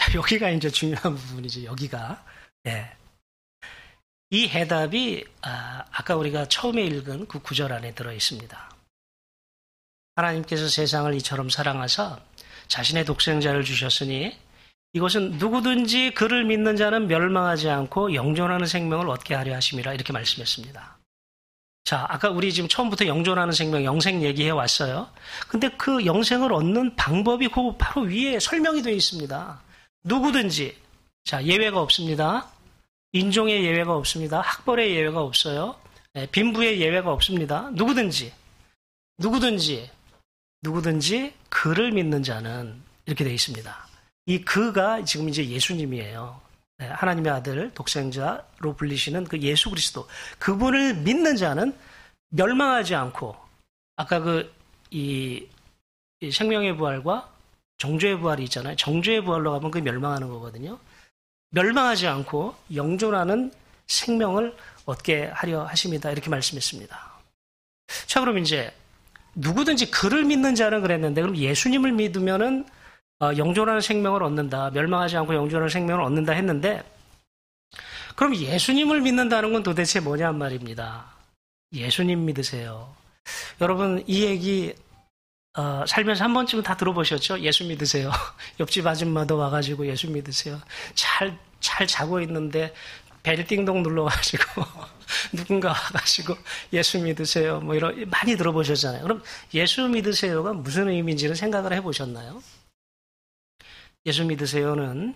자, 여기가 이제 중요한 부분이죠. 여기가. 예. 이 해답이 아, 아까 우리가 처음에 읽은 그 구절 안에 들어 있습니다. 하나님께서 세상을 이처럼 사랑하사 자신의 독생자를 주셨으니 이것은 누구든지 그를 믿는 자는 멸망하지 않고 영존하는 생명을 얻게 하려 하심이라 이렇게 말씀했습니다. 자, 아까 우리 지금 처음부터 영존하는 생명, 영생 얘기해 왔어요. 근데 그 영생을 얻는 방법이 그 바로 위에 설명이 되어 있습니다. 누구든지, 자, 예외가 없습니다. 인종의 예외가 없습니다. 학벌의 예외가 없어요. 네, 빈부의 예외가 없습니다. 누구든지, 누구든지, 누구든지 그를 믿는 자는 이렇게 되어 있습니다. 이 그가 지금 이제 예수님이에요. 네, 하나님의 아들, 독생자로 불리시는 그 예수 그리스도. 그분을 믿는 자는 멸망하지 않고, 아까 그, 이, 이 생명의 부활과 정죄의 부활이 있잖아요. 정죄의 부활로 가면 그 멸망하는 거거든요. 멸망하지 않고 영존하는 생명을 얻게 하려 하십니다. 이렇게 말씀했습니다. 자, 그럼 이제 누구든지 그를 믿는 자는 그랬는데, 그럼 예수님을 믿으면은 어, 영존하는 생명을 얻는다. 멸망하지 않고 영존하는 생명을 얻는다 했는데, 그럼 예수님을 믿는다는 건 도대체 뭐냔 말입니다. 예수님 믿으세요. 여러분, 이 얘기 어, 살면서 한 번쯤은 다 들어보셨죠? 예수 믿으세요. 옆집 아줌마도 와가지고 예수 믿으세요. 잘, 잘 자고 있는데 벨 띵동 눌러가지고 누군가 와가지고 예수 믿으세요. 뭐 이런, 많이 들어보셨잖아요. 그럼 예수 믿으세요가 무슨 의미인지는 생각을 해보셨나요? 예수 믿으세요는,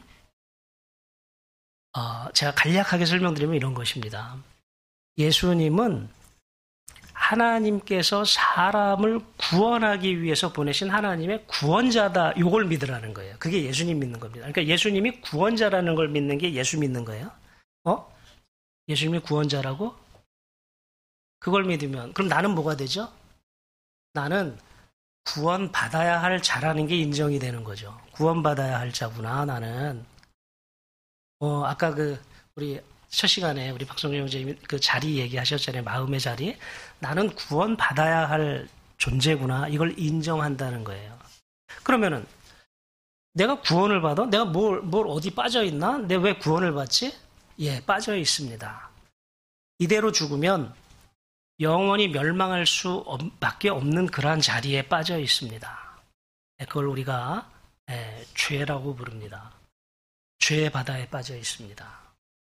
어, 제가 간략하게 설명드리면 이런 것입니다. 예수님은 하나님께서 사람을 구원하기 위해서 보내신 하나님의 구원자다. 요걸 믿으라는 거예요. 그게 예수님 믿는 겁니다. 그러니까 예수님이 구원자라는 걸 믿는 게 예수 믿는 거예요. 어? 예수님이 구원자라고? 그걸 믿으면, 그럼 나는 뭐가 되죠? 나는 구원받아야 할 자라는 게 인정이 되는 거죠. 구원받아야 할 자구나, 나는. 어, 아까 그, 우리, 첫 시간에 우리 박성준 형제님이 그 자리 얘기하셨잖아요. 마음의 자리. 나는 구원받아야 할 존재구나. 이걸 인정한다는 거예요. 그러면은, 내가 구원을 받아? 내가 뭘, 뭘 어디 빠져 있나? 내가 왜 구원을 받지? 예, 빠져 있습니다. 이대로 죽으면 영원히 멸망할 수밖에 없는 그러한 자리에 빠져 있습니다. 그걸 우리가 예, 죄라고 부릅니다. 죄의 바다에 빠져 있습니다.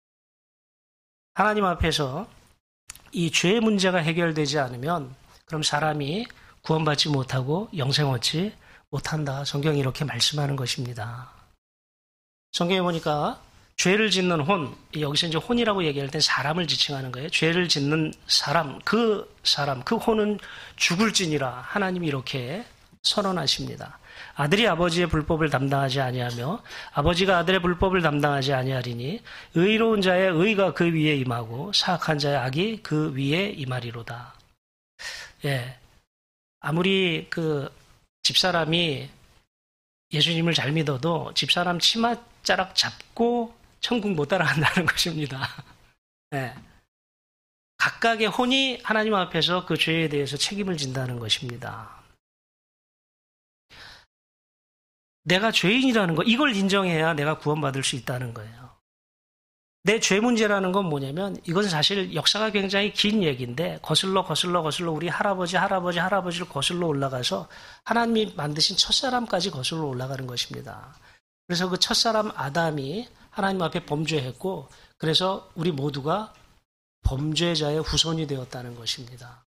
하나님 앞에서 이 죄의 문제가 해결되지 않으면 그럼 사람이 구원받지 못하고 영생 얻지 못한다. 성경이 이렇게 말씀하는 것입니다. 성경에 보니까 죄를 짓는 혼, 여기서 이제 혼이라고 얘기할 때 사람을 지칭하는 거예요. 죄를 짓는 사람, 그 사람, 그 혼은 죽을지니라 하나님이 이렇게 선언하십니다. 아들이 아버지의 불법을 담당하지 아니하며 아버지가 아들의 불법을 담당하지 아니하리니 의로운 자의 의가 그 위에 임하고 사악한 자의 악이 그 위에 임하리로다. 예, 아무리 그 집사람이 예수님을 잘 믿어도 집사람 치맛자락 잡고 천국 못 따라간다는 것입니다. 예, 각각의 혼이 하나님 앞에서 그 죄에 대해서 책임을 진다는 것입니다. 내가 죄인이라는 거, 이걸 인정해야 내가 구원받을 수 있다는 거예요. 내 죄 문제라는 건 뭐냐면 이것은 사실 역사가 굉장히 긴 얘기인데 거슬러 거슬러 거슬러 우리 할아버지 할아버지 할아버지를 거슬러 올라가서 하나님이 만드신 첫사람까지 거슬러 올라가는 것입니다. 그래서 그 첫사람 아담이 하나님 앞에 범죄했고 그래서 우리 모두가 범죄자의 후손이 되었다는 것입니다.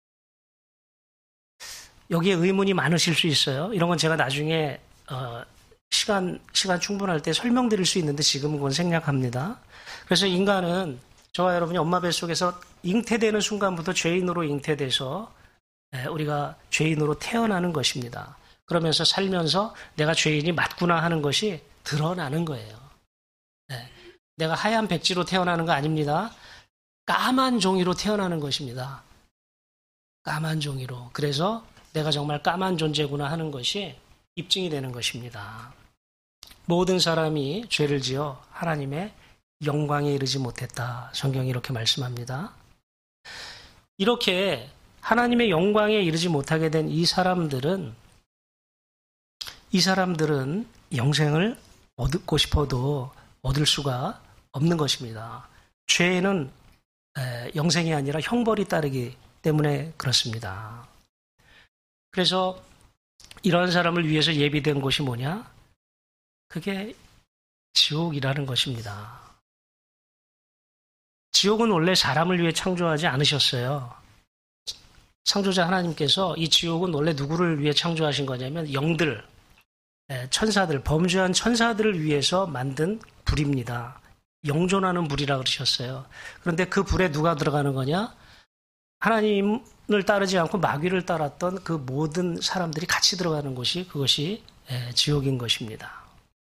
여기에 의문이 많으실 수 있어요. 이런 건 제가 나중에 어, 시간, 시간 충분할 때 설명드릴 수 있는데 지금은 그건 생략합니다. 그래서 인간은 저와 여러분이 엄마 뱃속에서 잉태되는 순간부터 죄인으로 잉태돼서 우리가 죄인으로 태어나는 것입니다. 그러면서 살면서 내가 죄인이 맞구나 하는 것이 드러나는 거예요. 내가 하얀 백지로 태어나는 거 아닙니다. 까만 종이로 태어나는 것입니다. 까만 종이로. 그래서 내가 정말 까만 존재구나 하는 것이 입증이 되는 것입니다. 모든 사람이 죄를 지어 하나님의 영광에 이르지 못했다. 성경이 이렇게 말씀합니다. 이렇게 하나님의 영광에 이르지 못하게 된 이 사람들은 이 사람들은 영생을 얻고 싶어도 얻을 수가 없는 것입니다. 죄에는 영생이 아니라 형벌이 따르기 때문에 그렇습니다. 그래서 이러한 사람을 위해서 예비된 곳이 뭐냐? 그게 지옥이라는 것입니다. 지옥은 원래 사람을 위해 창조하지 않으셨어요. 창조자 하나님께서 이 지옥은 원래 누구를 위해 창조하신 거냐면 영들, 천사들, 범죄한 천사들을 위해서 만든 불입니다. 영존하는 불이라 그러셨어요. 그런데 그 불에 누가 들어가는 거냐? 하나님을 따르지 않고 마귀를 따랐던 그 모든 사람들이 같이 들어가는 곳이 그것이 지옥인 것입니다.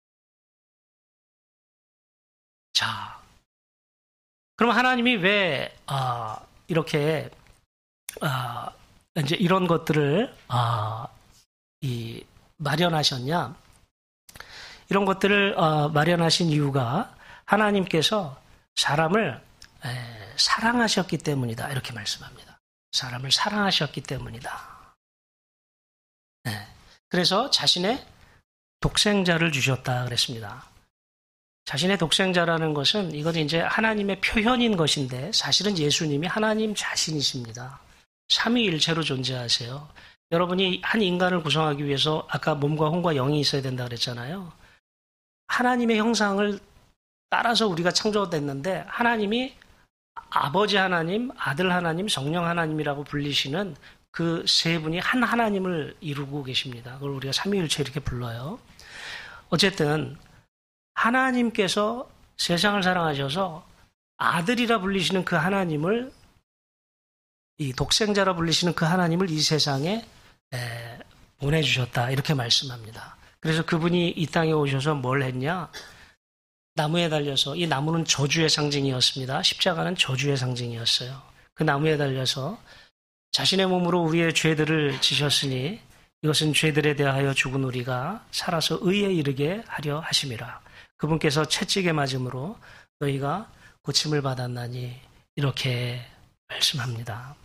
자, 그럼 하나님이 왜 어, 이렇게 어, 이제 이런 것들을 어, 이 마련하셨냐? 이런 것들을 어, 마련하신 이유가 하나님께서 사람을 에, 사랑하셨기 때문이다. 이렇게 말씀합니다. 사람을 사랑하셨기 때문이다. 네. 그래서 자신의 독생자를 주셨다 그랬습니다. 자신의 독생자라는 것은 이건 이제 하나님의 표현인 것인데 사실은 예수님이 하나님 자신이십니다. 삼위일체로 존재하세요. 여러분이 한 인간을 구성하기 위해서 아까 몸과 혼과 영이 있어야 된다 그랬잖아요. 하나님의 형상을 따라서 우리가 창조됐는데 하나님이 아버지 하나님, 아들 하나님, 성령 하나님이라고 불리시는 그 세 분이 한 하나님을 이루고 계십니다. 그걸 우리가 삼위일체 이렇게 불러요. 어쨌든 하나님께서 세상을 사랑하셔서 아들이라 불리시는 그 하나님을 이 독생자라 불리시는 그 하나님을 이 세상에 에, 보내주셨다 이렇게 말씀합니다. 그래서 그분이 이 땅에 오셔서 뭘 했냐? 나무에 달려서 이 나무는 저주의 상징이었습니다. 십자가는 저주의 상징이었어요. 그 나무에 달려서 자신의 몸으로 우리의 죄들을 지셨으니 이것은 죄들에 대하여 죽은 우리가 살아서 의에 이르게 하려 하심이라. 그분께서 채찍에 맞음으로 너희가 고침을 받았나니 이렇게 말씀합니다.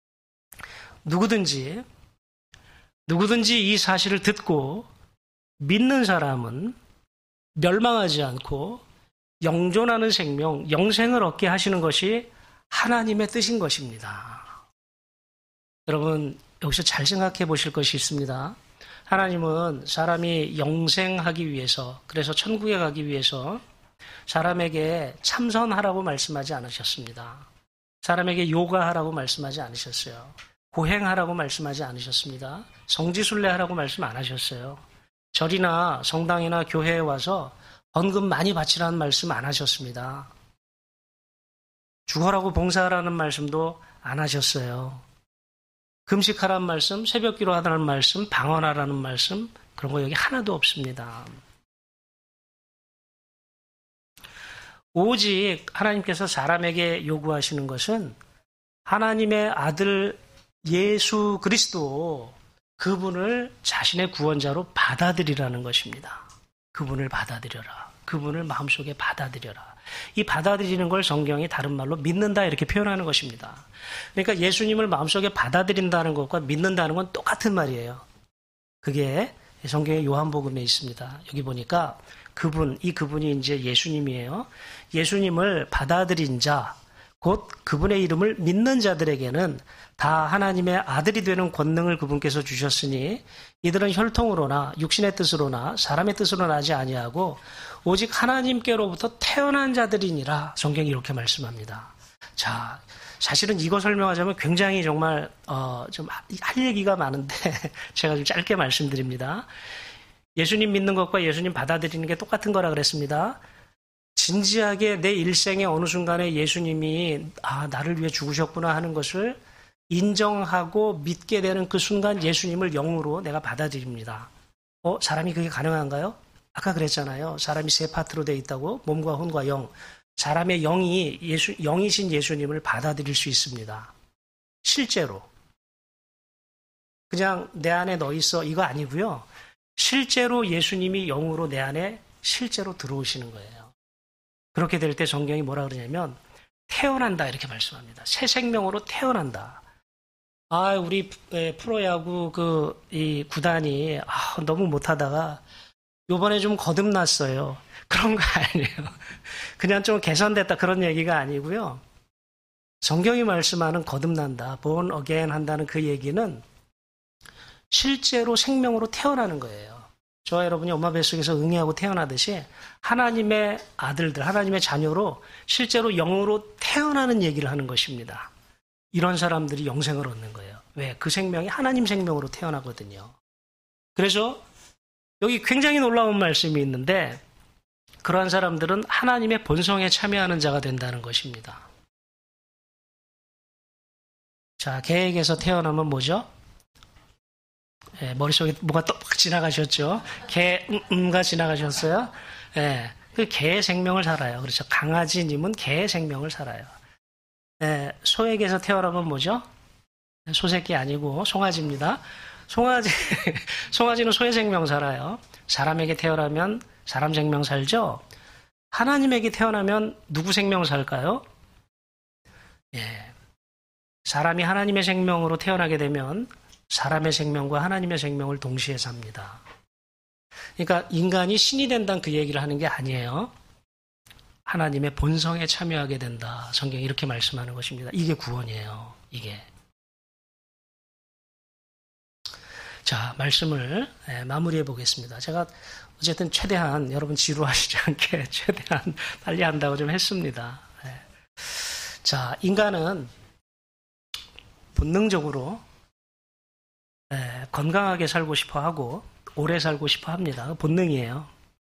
누구든지 누구든지 이 사실을 듣고 믿는 사람은 멸망하지 않고 영존하는 생명, 영생을 얻게 하시는 것이 하나님의 뜻인 것입니다. 여러분 여기서 잘 생각해 보실 것이 있습니다. 하나님은 사람이 영생하기 위해서, 그래서 천국에 가기 위해서 사람에게 참선하라고 말씀하지 않으셨습니다. 사람에게 요가하라고 말씀하지 않으셨어요. 고행하라고 말씀하지 않으셨습니다. 성지순례하라고 말씀 안 하셨어요. 절이나 성당이나 교회에 와서 헌금 많이 바치라는 말씀 안 하셨습니다. 죽어라고 봉사하라는 말씀도 안 하셨어요. 금식하라는 말씀, 새벽기도 하라는 말씀, 방언하라는 말씀, 그런 거 여기 하나도 없습니다. 오직 하나님께서 사람에게 요구하시는 것은 하나님의 아들 예수 그리스도, 그분을 자신의 구원자로 받아들이라는 것입니다. 그분을 받아들여라. 그분을 마음속에 받아들여라. 이 받아들이는 걸 성경이 다른 말로 믿는다 이렇게 표현하는 것입니다. 그러니까 예수님을 마음속에 받아들인다는 것과 믿는다는 건 똑같은 말이에요. 그게 성경의 요한복음에 있습니다. 여기 보니까 그분, 이 그분이 이제 예수님이에요. 예수님을 받아들인 자, 곧 그분의 이름을 믿는 자들에게는 다 하나님의 아들이 되는 권능을 그분께서 주셨으니 이들은 혈통으로나 육신의 뜻으로나 사람의 뜻으로 나지 아니하고 오직 하나님께로부터 태어난 자들이니라. 성경이 이렇게 말씀합니다. 자, 사실은 이거 설명하자면 굉장히 정말 어, 좀 할 얘기가 많은데 제가 좀 짧게 말씀드립니다. 예수님 믿는 것과 예수님 받아들이는 게 똑같은 거라 그랬습니다. 진지하게 내 일생의 어느 순간에 예수님이 아, 나를 위해 죽으셨구나 하는 것을 인정하고 믿게 되는 그 순간 예수님을 영으로 내가 받아들입니다. 어, 사람이 그게 가능한가요? 아까 그랬잖아요. 사람이 세 파트로 되어 있다고, 몸과 혼과 영. 사람의 영이 예수, 영이신 예수님을 받아들일 수 있습니다. 실제로. 그냥 내 안에 너 있어 이거 아니고요. 실제로 예수님이 영으로 내 안에 실제로 들어오시는 거예요. 그렇게 될 때 성경이 뭐라 그러냐면 태어난다 이렇게 말씀합니다. 새 생명으로 태어난다. 아, 우리 프로야구 그 이 구단이 아, 너무 못하다가 요번에 좀 거듭났어요. 그런 거 아니에요. 그냥 좀 개선됐다 그런 얘기가 아니고요. 성경이 말씀하는 거듭난다, born again 한다는 그 얘기는 실제로 생명으로 태어나는 거예요. 저와 여러분이 엄마 뱃속에서 응애하고 태어나듯이 하나님의 아들들, 하나님의 자녀로 실제로 영으로 태어나는 얘기를 하는 것입니다. 이런 사람들이 영생을 얻는 거예요. 왜? 그 생명이 하나님 생명으로 태어나거든요. 그래서 여기 굉장히 놀라운 말씀이 있는데 그러한 사람들은 하나님의 본성에 참여하는 자가 된다는 것입니다. 자, 개에게서 태어나면 뭐죠? 예, 머릿속에 뭐가 떡 지나가셨죠? 개, 음, 음가 지나가셨어요? 예, 그 개의 생명을 살아요. 그렇죠. 강아지님은 개의 생명을 살아요. 예, 소에게서 태어나면 뭐죠? 소새끼 아니고 송아지입니다. 송아지, 송아지는 소의 생명 살아요. 사람에게 태어나면 사람 생명 살죠? 하나님에게 태어나면 누구 생명 살까요? 예. 사람이 하나님의 생명으로 태어나게 되면 사람의 생명과 하나님의 생명을 동시에 삽니다. 그러니까 인간이 신이 된다는 그 얘기를 하는 게 아니에요. 하나님의 본성에 참여하게 된다. 성경이 이렇게 말씀하는 것입니다. 이게 구원이에요. 이게. 자, 말씀을 마무리해 보겠습니다. 제가 어쨌든 최대한 여러분 지루하시지 않게 최대한 빨리 한다고 좀 했습니다. 자, 인간은 본능적으로 건강하게 살고 싶어 하고 오래 살고 싶어 합니다. 본능이에요.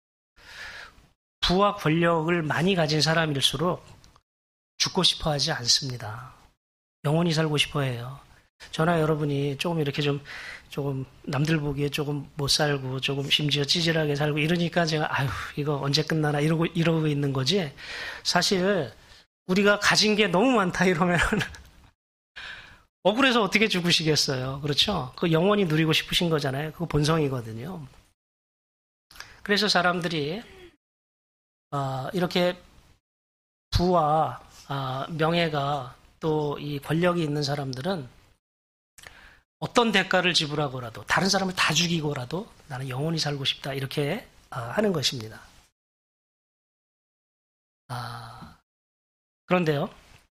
부와 권력을 많이 가진 사람일수록 죽고 싶어 하지 않습니다. 영원히 살고 싶어 해요. 저나 여러분이 조금 이렇게 좀, 조금 남들 보기에 조금 못 살고 조금 심지어 찌질하게 살고 이러니까 제가 아유, 이거 언제 끝나나 이러고, 이러고 있는 거지. 사실 우리가 가진 게 너무 많다 이러면 억울해서 어떻게 죽으시겠어요. 그렇죠? 그 영원히 누리고 싶으신 거잖아요. 그거 본성이거든요. 그래서 사람들이 어, 이렇게 부와 어, 명예가 또 이 권력이 있는 사람들은 어떤 대가를 지불하고라도 다른 사람을 다 죽이고라도 나는 영원히 살고 싶다 이렇게 어, 하는 것입니다. 아, 그런데요.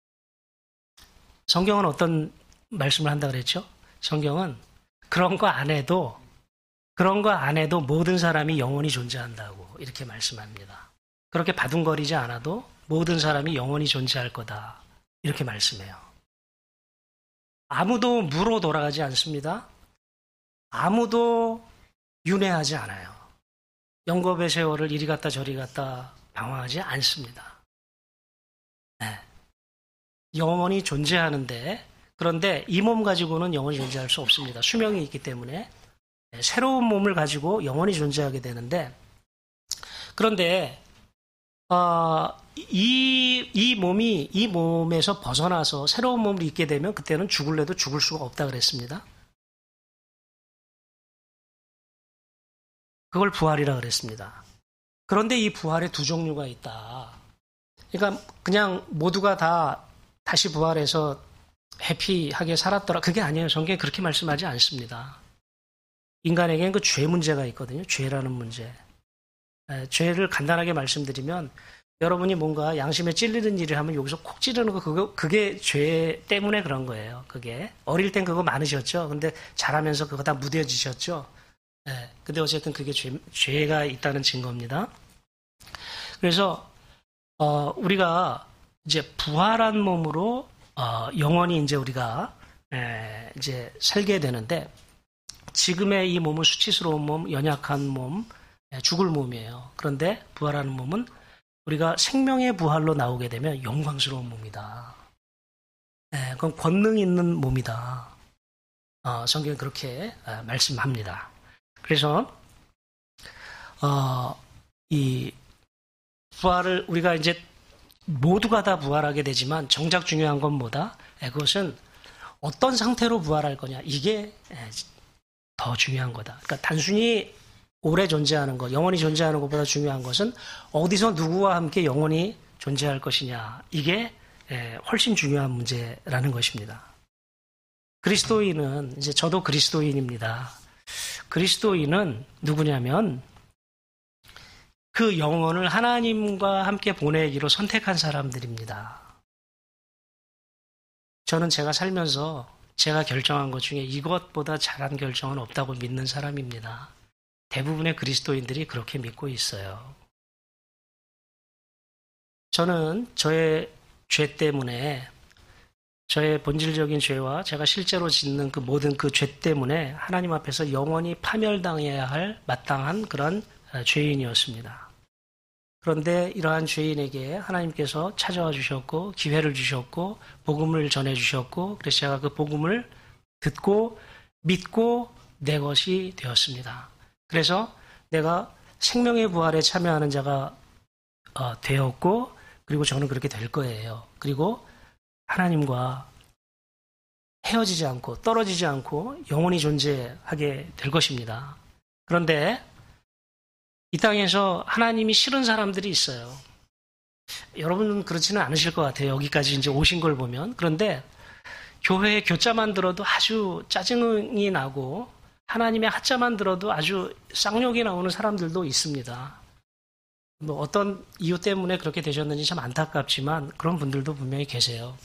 성경은 어떤 말씀을 한다 그랬죠? 성경은 그런 거 안 해도 그런 거 안 해도 모든 사람이 영원히 존재한다고 이렇게 말씀합니다. 그렇게 바둥거리지 않아도 모든 사람이 영원히 존재할 거다 이렇게 말씀해요. 아무도 무로 돌아가지 않습니다. 아무도 윤회하지 않아요. 영겁의 세월을 이리 갔다 저리 갔다 방황하지 않습니다. 네. 영원히 존재하는데 그런데 이 몸 가지고는 영원히 존재할 수 없습니다. 수명이 있기 때문에 새로운 몸을 가지고 영원히 존재하게 되는데 그런데 어, 이, 이 몸이 이 몸에서 벗어나서 새로운 몸을 입게 되면 그때는 죽을래도 죽을 수가 없다 그랬습니다. 그걸 부활이라 그랬습니다. 그런데 이 부활에 두 종류가 있다. 그러니까 그냥 모두가 다 다시 부활해서 해피하게 살았더라. 그게 아니에요. 성경에 그렇게 말씀하지 않습니다. 인간에게는 그 죄 문제가 있거든요. 죄라는 문제. 에, 죄를 간단하게 말씀드리면 여러분이 뭔가 양심에 찔리는 일을 하면 여기서 콕 찌르는 거 그거 그게 죄 때문에 그런 거예요. 그게 어릴 땐 그거 많으셨죠. 근데 자라면서 그거 다 무뎌지셨죠. 에, 근데 어쨌든 그게 죄, 죄가 있다는 증거입니다. 그래서 어, 우리가 이제 부활한 몸으로 어, 영원히 이제 우리가 에, 이제 살게 되는데 지금의 이 몸은 수치스러운 몸, 연약한 몸, 에, 죽을 몸이에요. 그런데 부활하는 몸은 우리가 생명의 부활로 나오게 되면 영광스러운 몸이다. 에, 그건 권능 있는 몸이다. 어, 성경은 그렇게 에, 말씀합니다. 그래서 어, 이 부활을 우리가 이제 모두가 다 부활하게 되지만 정작 중요한 건 뭐다? 그것은 어떤 상태로 부활할 거냐. 이게 더 중요한 거다. 그러니까 단순히 오래 존재하는 것, 영원히 존재하는 것보다 중요한 것은 어디서 누구와 함께 영원히 존재할 것이냐. 이게 훨씬 중요한 문제라는 것입니다. 그리스도인은 이제 저도 그리스도인입니다. 그리스도인은 누구냐면 그 영혼을 하나님과 함께 보내기로 선택한 사람들입니다. 저는 제가 살면서 제가 결정한 것 중에 이것보다 잘한 결정은 없다고 믿는 사람입니다. 대부분의 그리스도인들이 그렇게 믿고 있어요. 저는 저의 죄 때문에, 저의 본질적인 죄와 제가 실제로 짓는 그 모든 그 죄 때문에 하나님 앞에서 영원히 파멸당해야 할 마땅한 그런 죄인이었습니다. 그런데 이러한 죄인에게 하나님께서 찾아와 주셨고 기회를 주셨고 복음을 전해 주셨고, 그래서 제가 그 복음을 듣고 믿고 내 것이 되었습니다. 그래서 내가 생명의 부활에 참여하는 자가 어, 되었고, 그리고 저는 그렇게 될 거예요. 그리고 하나님과 헤어지지 않고 떨어지지 않고 영원히 존재하게 될 것입니다. 그런데 이 땅에서 하나님이 싫은 사람들이 있어요. 여러분은 그렇지는 않으실 것 같아요. 여기까지 이제 오신 걸 보면. 그런데 교회의 교자만 들어도 아주 짜증이 나고 하나님의 하자만 들어도 아주 쌍욕이 나오는 사람들도 있습니다. 뭐 어떤 이유 때문에 그렇게 되셨는지 참 안타깝지만 그런 분들도 분명히 계세요.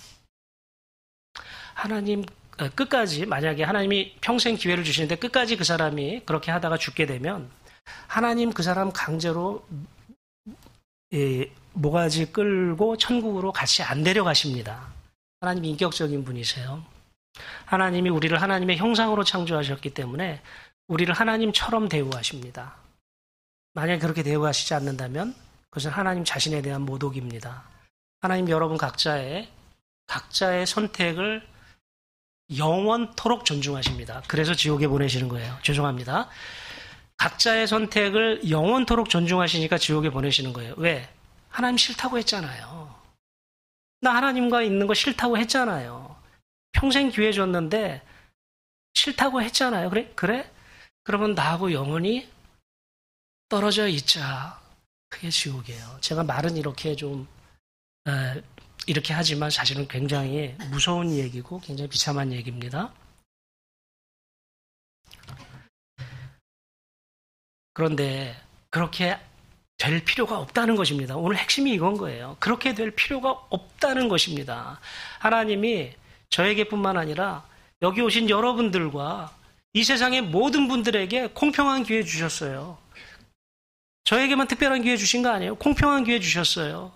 하나님 끝까지, 만약에 하나님이 평생 기회를 주시는데 끝까지 그 사람이 그렇게 하다가 죽게 되면 하나님 그 사람 강제로 예, 모가지 끌고 천국으로 같이 안 데려가십니다. 하나님이 인격적인 분이세요. 하나님이 우리를 하나님의 형상으로 창조하셨기 때문에 우리를 하나님처럼 대우하십니다. 만약에 그렇게 대우하시지 않는다면 그것은 하나님 자신에 대한 모독입니다. 하나님 여러분 각자의 각자의 선택을 영원토록 존중하십니다. 그래서 지옥에 보내시는 거예요. 죄송합니다. 각자의 선택을 영원토록 존중하시니까 지옥에 보내시는 거예요. 왜? 하나님 싫다고 했잖아요. 나 하나님과 있는 거 싫다고 했잖아요. 평생 기회 줬는데 싫다고 했잖아요. 그래? 그래? 그러면 나하고 영원히 떨어져 있자. 그게 지옥이에요. 제가 말은 이렇게 좀 에, 이렇게 하지만 사실은 굉장히 무서운 얘기고 굉장히 비참한 얘기입니다. 그런데 그렇게 될 필요가 없다는 것입니다. 오늘 핵심이 이건 거예요. 그렇게 될 필요가 없다는 것입니다. 하나님이 저에게뿐만 아니라 여기 오신 여러분들과 이 세상의 모든 분들에게 공평한 기회 주셨어요. 저에게만 특별한 기회 주신 거 아니에요. 공평한 기회 주셨어요.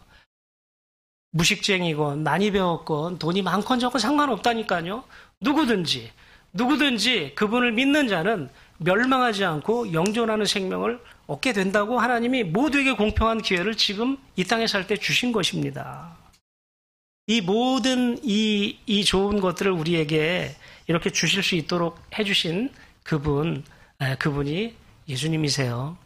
무식쟁이건 많이 배웠건 돈이 많건 적건 상관없다니까요. 누구든지 누구든지 그분을 믿는 자는 멸망하지 않고 영존하는 생명을 얻게 된다고 하나님이 모두에게 공평한 기회를 지금 이 땅에 살 때 주신 것입니다. 이 모든 이, 이 좋은 것들을 우리에게 이렇게 주실 수 있도록 해주신 그분, 그분이 예수님이세요.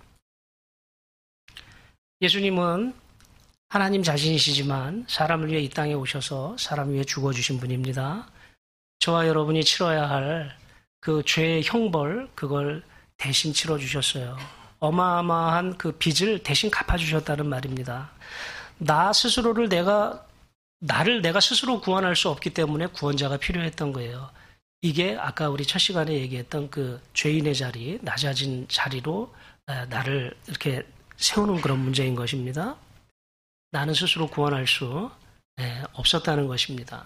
예수님은 하나님 자신이시지만 사람을 위해 이 땅에 오셔서 사람을 위해 죽어주신 분입니다. 저와 여러분이 치러야 할 그 죄의 형벌, 그걸 대신 치러주셨어요. 어마어마한 그 빚을 대신 갚아주셨다는 말입니다. 나 스스로를 내가, 나를 내가 스스로 구원할 수 없기 때문에 구원자가 필요했던 거예요. 이게 아까 우리 첫 시간에 얘기했던 그 죄인의 자리, 낮아진 자리로 나를 이렇게 세우는 그런 문제인 것입니다. 나는 스스로 구원할 수 없었다는 것입니다.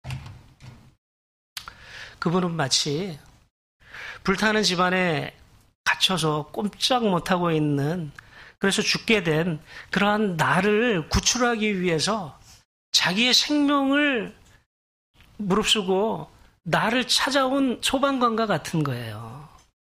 그분은 마치 불타는 집안에 갇혀서 꼼짝 못하고 있는, 그래서 죽게 된 그러한 나를 구출하기 위해서 자기의 생명을 무릅쓰고 나를 찾아온 소방관과 같은 거예요.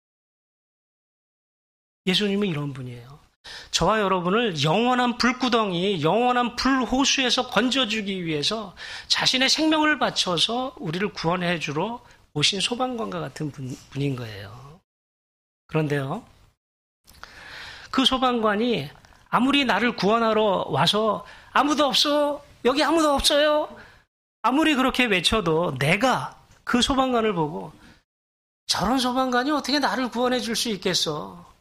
예수님은 이런 분이에요. 저와 여러분을 영원한 불구덩이, 영원한 불호수에서 건져주기 위해서 자신의 생명을 바쳐서 우리를 구원해 주러 오신 소방관과 같은 분, 분인 거예요. 그런데요, 그 소방관이 아무리 나를 구원하러 와서 아무도 없어, 여기 아무도 없어요, 아무리 그렇게 외쳐도 내가 그 소방관을 보고 저런 소방관이 어떻게 나를 구원해 줄 수 있겠어,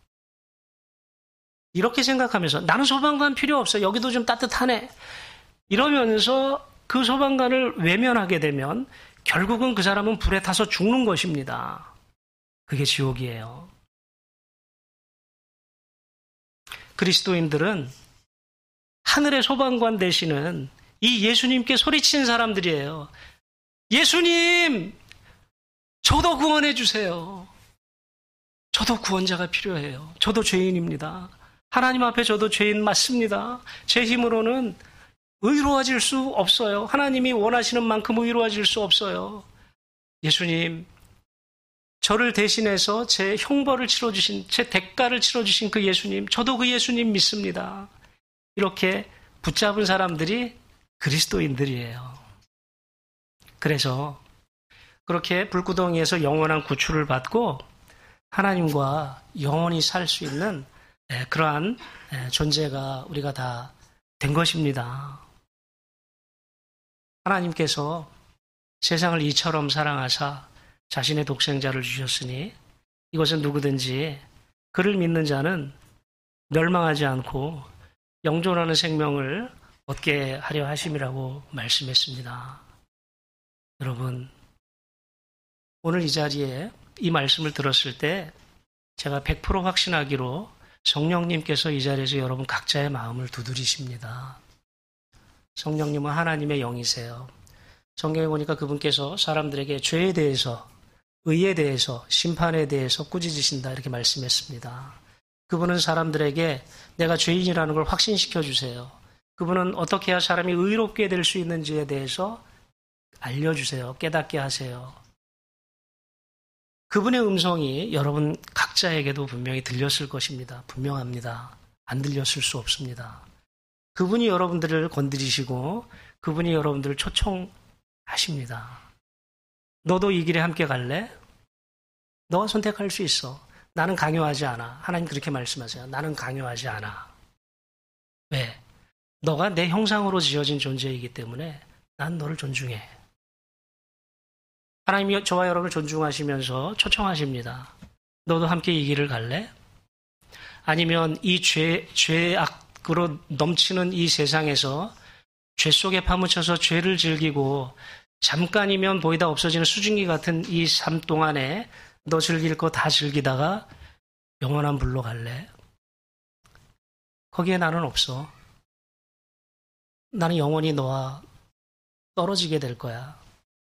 이렇게 생각하면서 나는 소방관 필요 없어, 여기도 좀 따뜻하네, 이러면서 그 소방관을 외면하게 되면 결국은 그 사람은 불에 타서 죽는 것입니다. 그게 지옥이에요. 그리스도인들은 하늘의 소방관 되시는 이 예수님께 소리친 사람들이에요. 예수님, 저도 구원해 주세요. 저도 구원자가 필요해요. 저도 죄인입니다. 하나님 앞에 저도 죄인 맞습니다. 제 힘으로는 의로워질 수 없어요. 하나님이 원하시는 만큼 의로워질 수 없어요. 예수님, 저를 대신해서 제 형벌을 치러주신, 제 대가를 치러주신 그 예수님, 저도 그 예수님 믿습니다. 이렇게 붙잡은 사람들이 그리스도인들이에요. 그래서 그렇게 불구덩이에서 영원한 구출을 받고 하나님과 영원히 살 수 있는 그러한 존재가 우리가 다 된 것입니다. 하나님께서 세상을 이처럼 사랑하사 자신의 독생자를 주셨으니 이것은 누구든지 그를 믿는 자는 멸망하지 않고 영존하는 생명을 얻게 하려 하심이라고 말씀했습니다. 여러분, 오늘 이 자리에 이 말씀을 들었을 때 제가 백 퍼센트 확신하기로 성령님께서 이 자리에서 여러분 각자의 마음을 두드리십니다. 성령님은 하나님의 영이세요. 성경에 보니까 그분께서 사람들에게 죄에 대해서, 의에 대해서, 심판에 대해서 꾸짖으신다 이렇게 말씀했습니다. 그분은 사람들에게 내가 죄인이라는 걸 확신시켜 주세요. 그분은 어떻게 해야 사람이 의롭게 될 수 있는지에 대해서 알려주세요. 깨닫게 하세요. 그분의 음성이 여러분 각자에게도 분명히 들렸을 것입니다. 분명합니다. 안 들렸을 수 없습니다. 그분이 여러분들을 건드리시고 그분이 여러분들을 초청하십니다. 너도 이 길에 함께 갈래? 너가 선택할 수 있어. 나는 강요하지 않아. 하나님 그렇게 말씀하세요. 나는 강요하지 않아. 왜? 너가 내 형상으로 지어진 존재이기 때문에 난 너를 존중해. 하나님이 저와 여러분을 존중하시면서 초청하십니다. 너도 함께 이 길을 갈래? 아니면 이 죄, 죄악으로 넘치는 이 세상에서 죄 속에 파묻혀서 죄를 즐기고 잠깐이면 보이다 없어지는 수증기 같은 이 삶 동안에 너 즐길 거 다 즐기다가 영원한 불로 갈래? 거기에 나는 없어. 나는 영원히 너와 떨어지게 될 거야.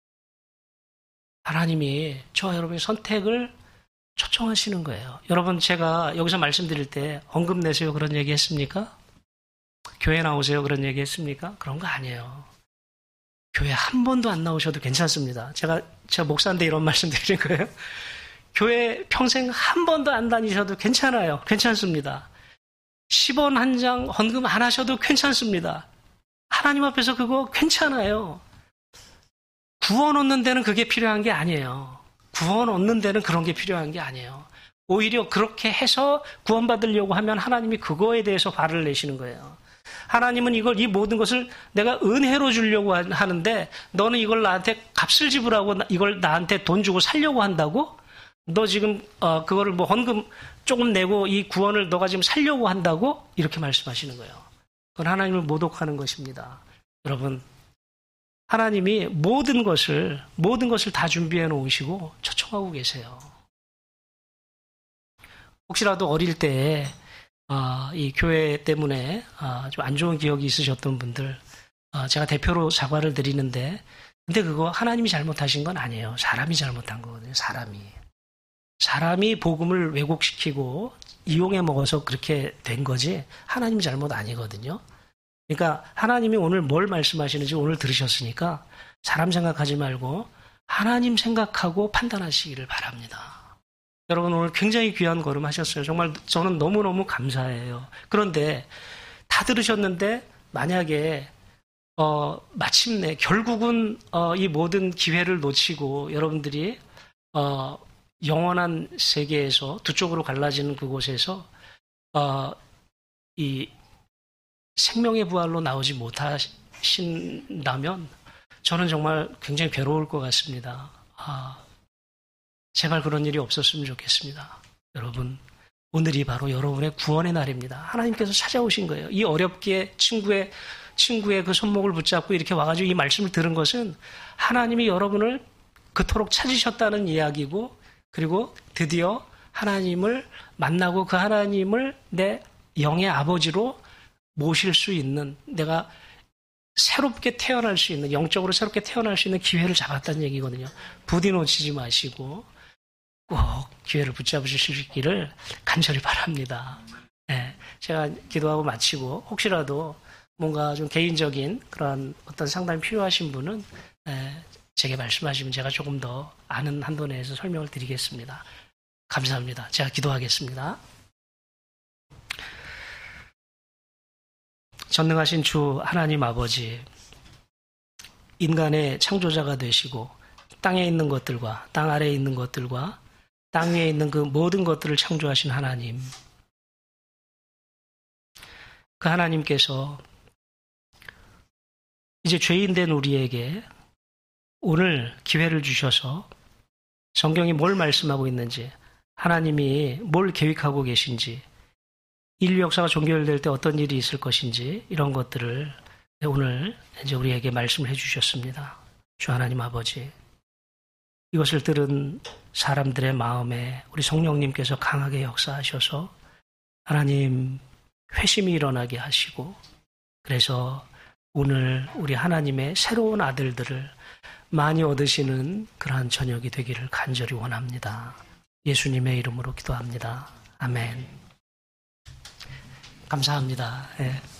하나님이 저와 여러분의 선택을 초청하시는 거예요. 여러분, 제가 여기서 말씀드릴 때 언급 내세요 그런 얘기 했습니까? 교회 나오세요 그런 얘기 했습니까? 그런 거 아니에요. 교회 한 번도 안 나오셔도 괜찮습니다. 제가, 제가 목사인데 이런 말씀 드리는 거예요. 교회 평생 한 번도 안 다니셔도 괜찮아요. 괜찮습니다. 십 원 한 장 헌금 안 하셔도 괜찮습니다. 하나님 앞에서 그거 괜찮아요. 구원 얻는 데는 그게 필요한 게 아니에요. 구원 얻는 데는 그런 게 필요한 게 아니에요. 오히려 그렇게 해서 구원받으려고 하면 하나님이 그거에 대해서 화를 내시는 거예요. 하나님은 이걸, 이 모든 것을 내가 은혜로 주려고 하는데 너는 이걸 나한테 값을 지불하고 이걸 나한테 돈 주고 살려고 한다고? 너 지금 어, 그거를 뭐 헌금 조금 내고 이 구원을 너가 지금 살려고 한다고? 이렇게 말씀하시는 거예요. 그건 하나님을 모독하는 것입니다. 여러분, 하나님이 모든 것을, 모든 것을 다 준비해 놓으시고 초청하고 계세요. 혹시라도 어릴 때에, 어, 이 교회 때문에, 어, 좀 안 좋은 기억이 있으셨던 분들, 어, 제가 대표로 사과를 드리는데, 근데 그거 하나님이 잘못하신 건 아니에요. 사람이 잘못한 거거든요, 사람이. 사람이 복음을 왜곡시키고 이용해 먹어서 그렇게 된 거지, 하나님 잘못 아니거든요. 그러니까 하나님이 오늘 뭘 말씀하시는지 오늘 들으셨으니까 사람 생각하지 말고 하나님 생각하고 판단하시기를 바랍니다. 여러분 오늘 굉장히 귀한 걸음 하셨어요. 정말 저는 너무너무 감사해요. 그런데 다 들으셨는데 만약에 어, 마침내 결국은 어, 이 모든 기회를 놓치고 여러분들이 어, 영원한 세계에서 두 쪽으로 갈라지는 그곳에서 어, 이 생명의 부활로 나오지 못하신다면 저는 정말 굉장히 괴로울 것 같습니다. 아, 제발 그런 일이 없었으면 좋겠습니다. 여러분, 오늘이 바로 여러분의 구원의 날입니다. 하나님께서 찾아오신 거예요. 이 어렵게 친구의 친구의 그 손목을 붙잡고 이렇게 와가지고 이 말씀을 들은 것은 하나님이 여러분을 그토록 찾으셨다는 이야기고, 그리고 드디어 하나님을 만나고 그 하나님을 내 영의 아버지로 모실 수 있는, 내가 새롭게 태어날 수 있는, 영적으로 새롭게 태어날 수 있는 기회를 잡았다는 얘기거든요. 부디 놓치지 마시고 꼭 기회를 붙잡으실 수 있기를 간절히 바랍니다. 네, 제가 기도하고 마치고 혹시라도 뭔가 좀 개인적인 그런 어떤 상담이 필요하신 분은 네, 제게 말씀하시면 제가 조금 더 아는 한도 내에서 설명을 드리겠습니다. 감사합니다. 제가 기도하겠습니다. 전능하신 주 하나님 아버지, 인간의 창조자가 되시고 땅에 있는 것들과 땅 아래에 있는 것들과 땅 위에 있는 그 모든 것들을 창조하신 하나님, 그 하나님께서 이제 죄인 된 우리에게 오늘 기회를 주셔서 성경이 뭘 말씀하고 있는지, 하나님이 뭘 계획하고 계신지, 인류 역사가 종결될 때 어떤 일이 있을 것인지, 이런 것들을 오늘 이제 우리에게 말씀을 해주셨습니다. 주 하나님 아버지, 이것을 들은 사람들의 마음에 우리 성령님께서 강하게 역사하셔서 하나님 회심이 일어나게 하시고, 그래서 오늘 우리 하나님의 새로운 아들들을 많이 얻으시는 그러한 저녁이 되기를 간절히 원합니다. 예수님의 이름으로 기도합니다. 아멘. 감사합니다. 예.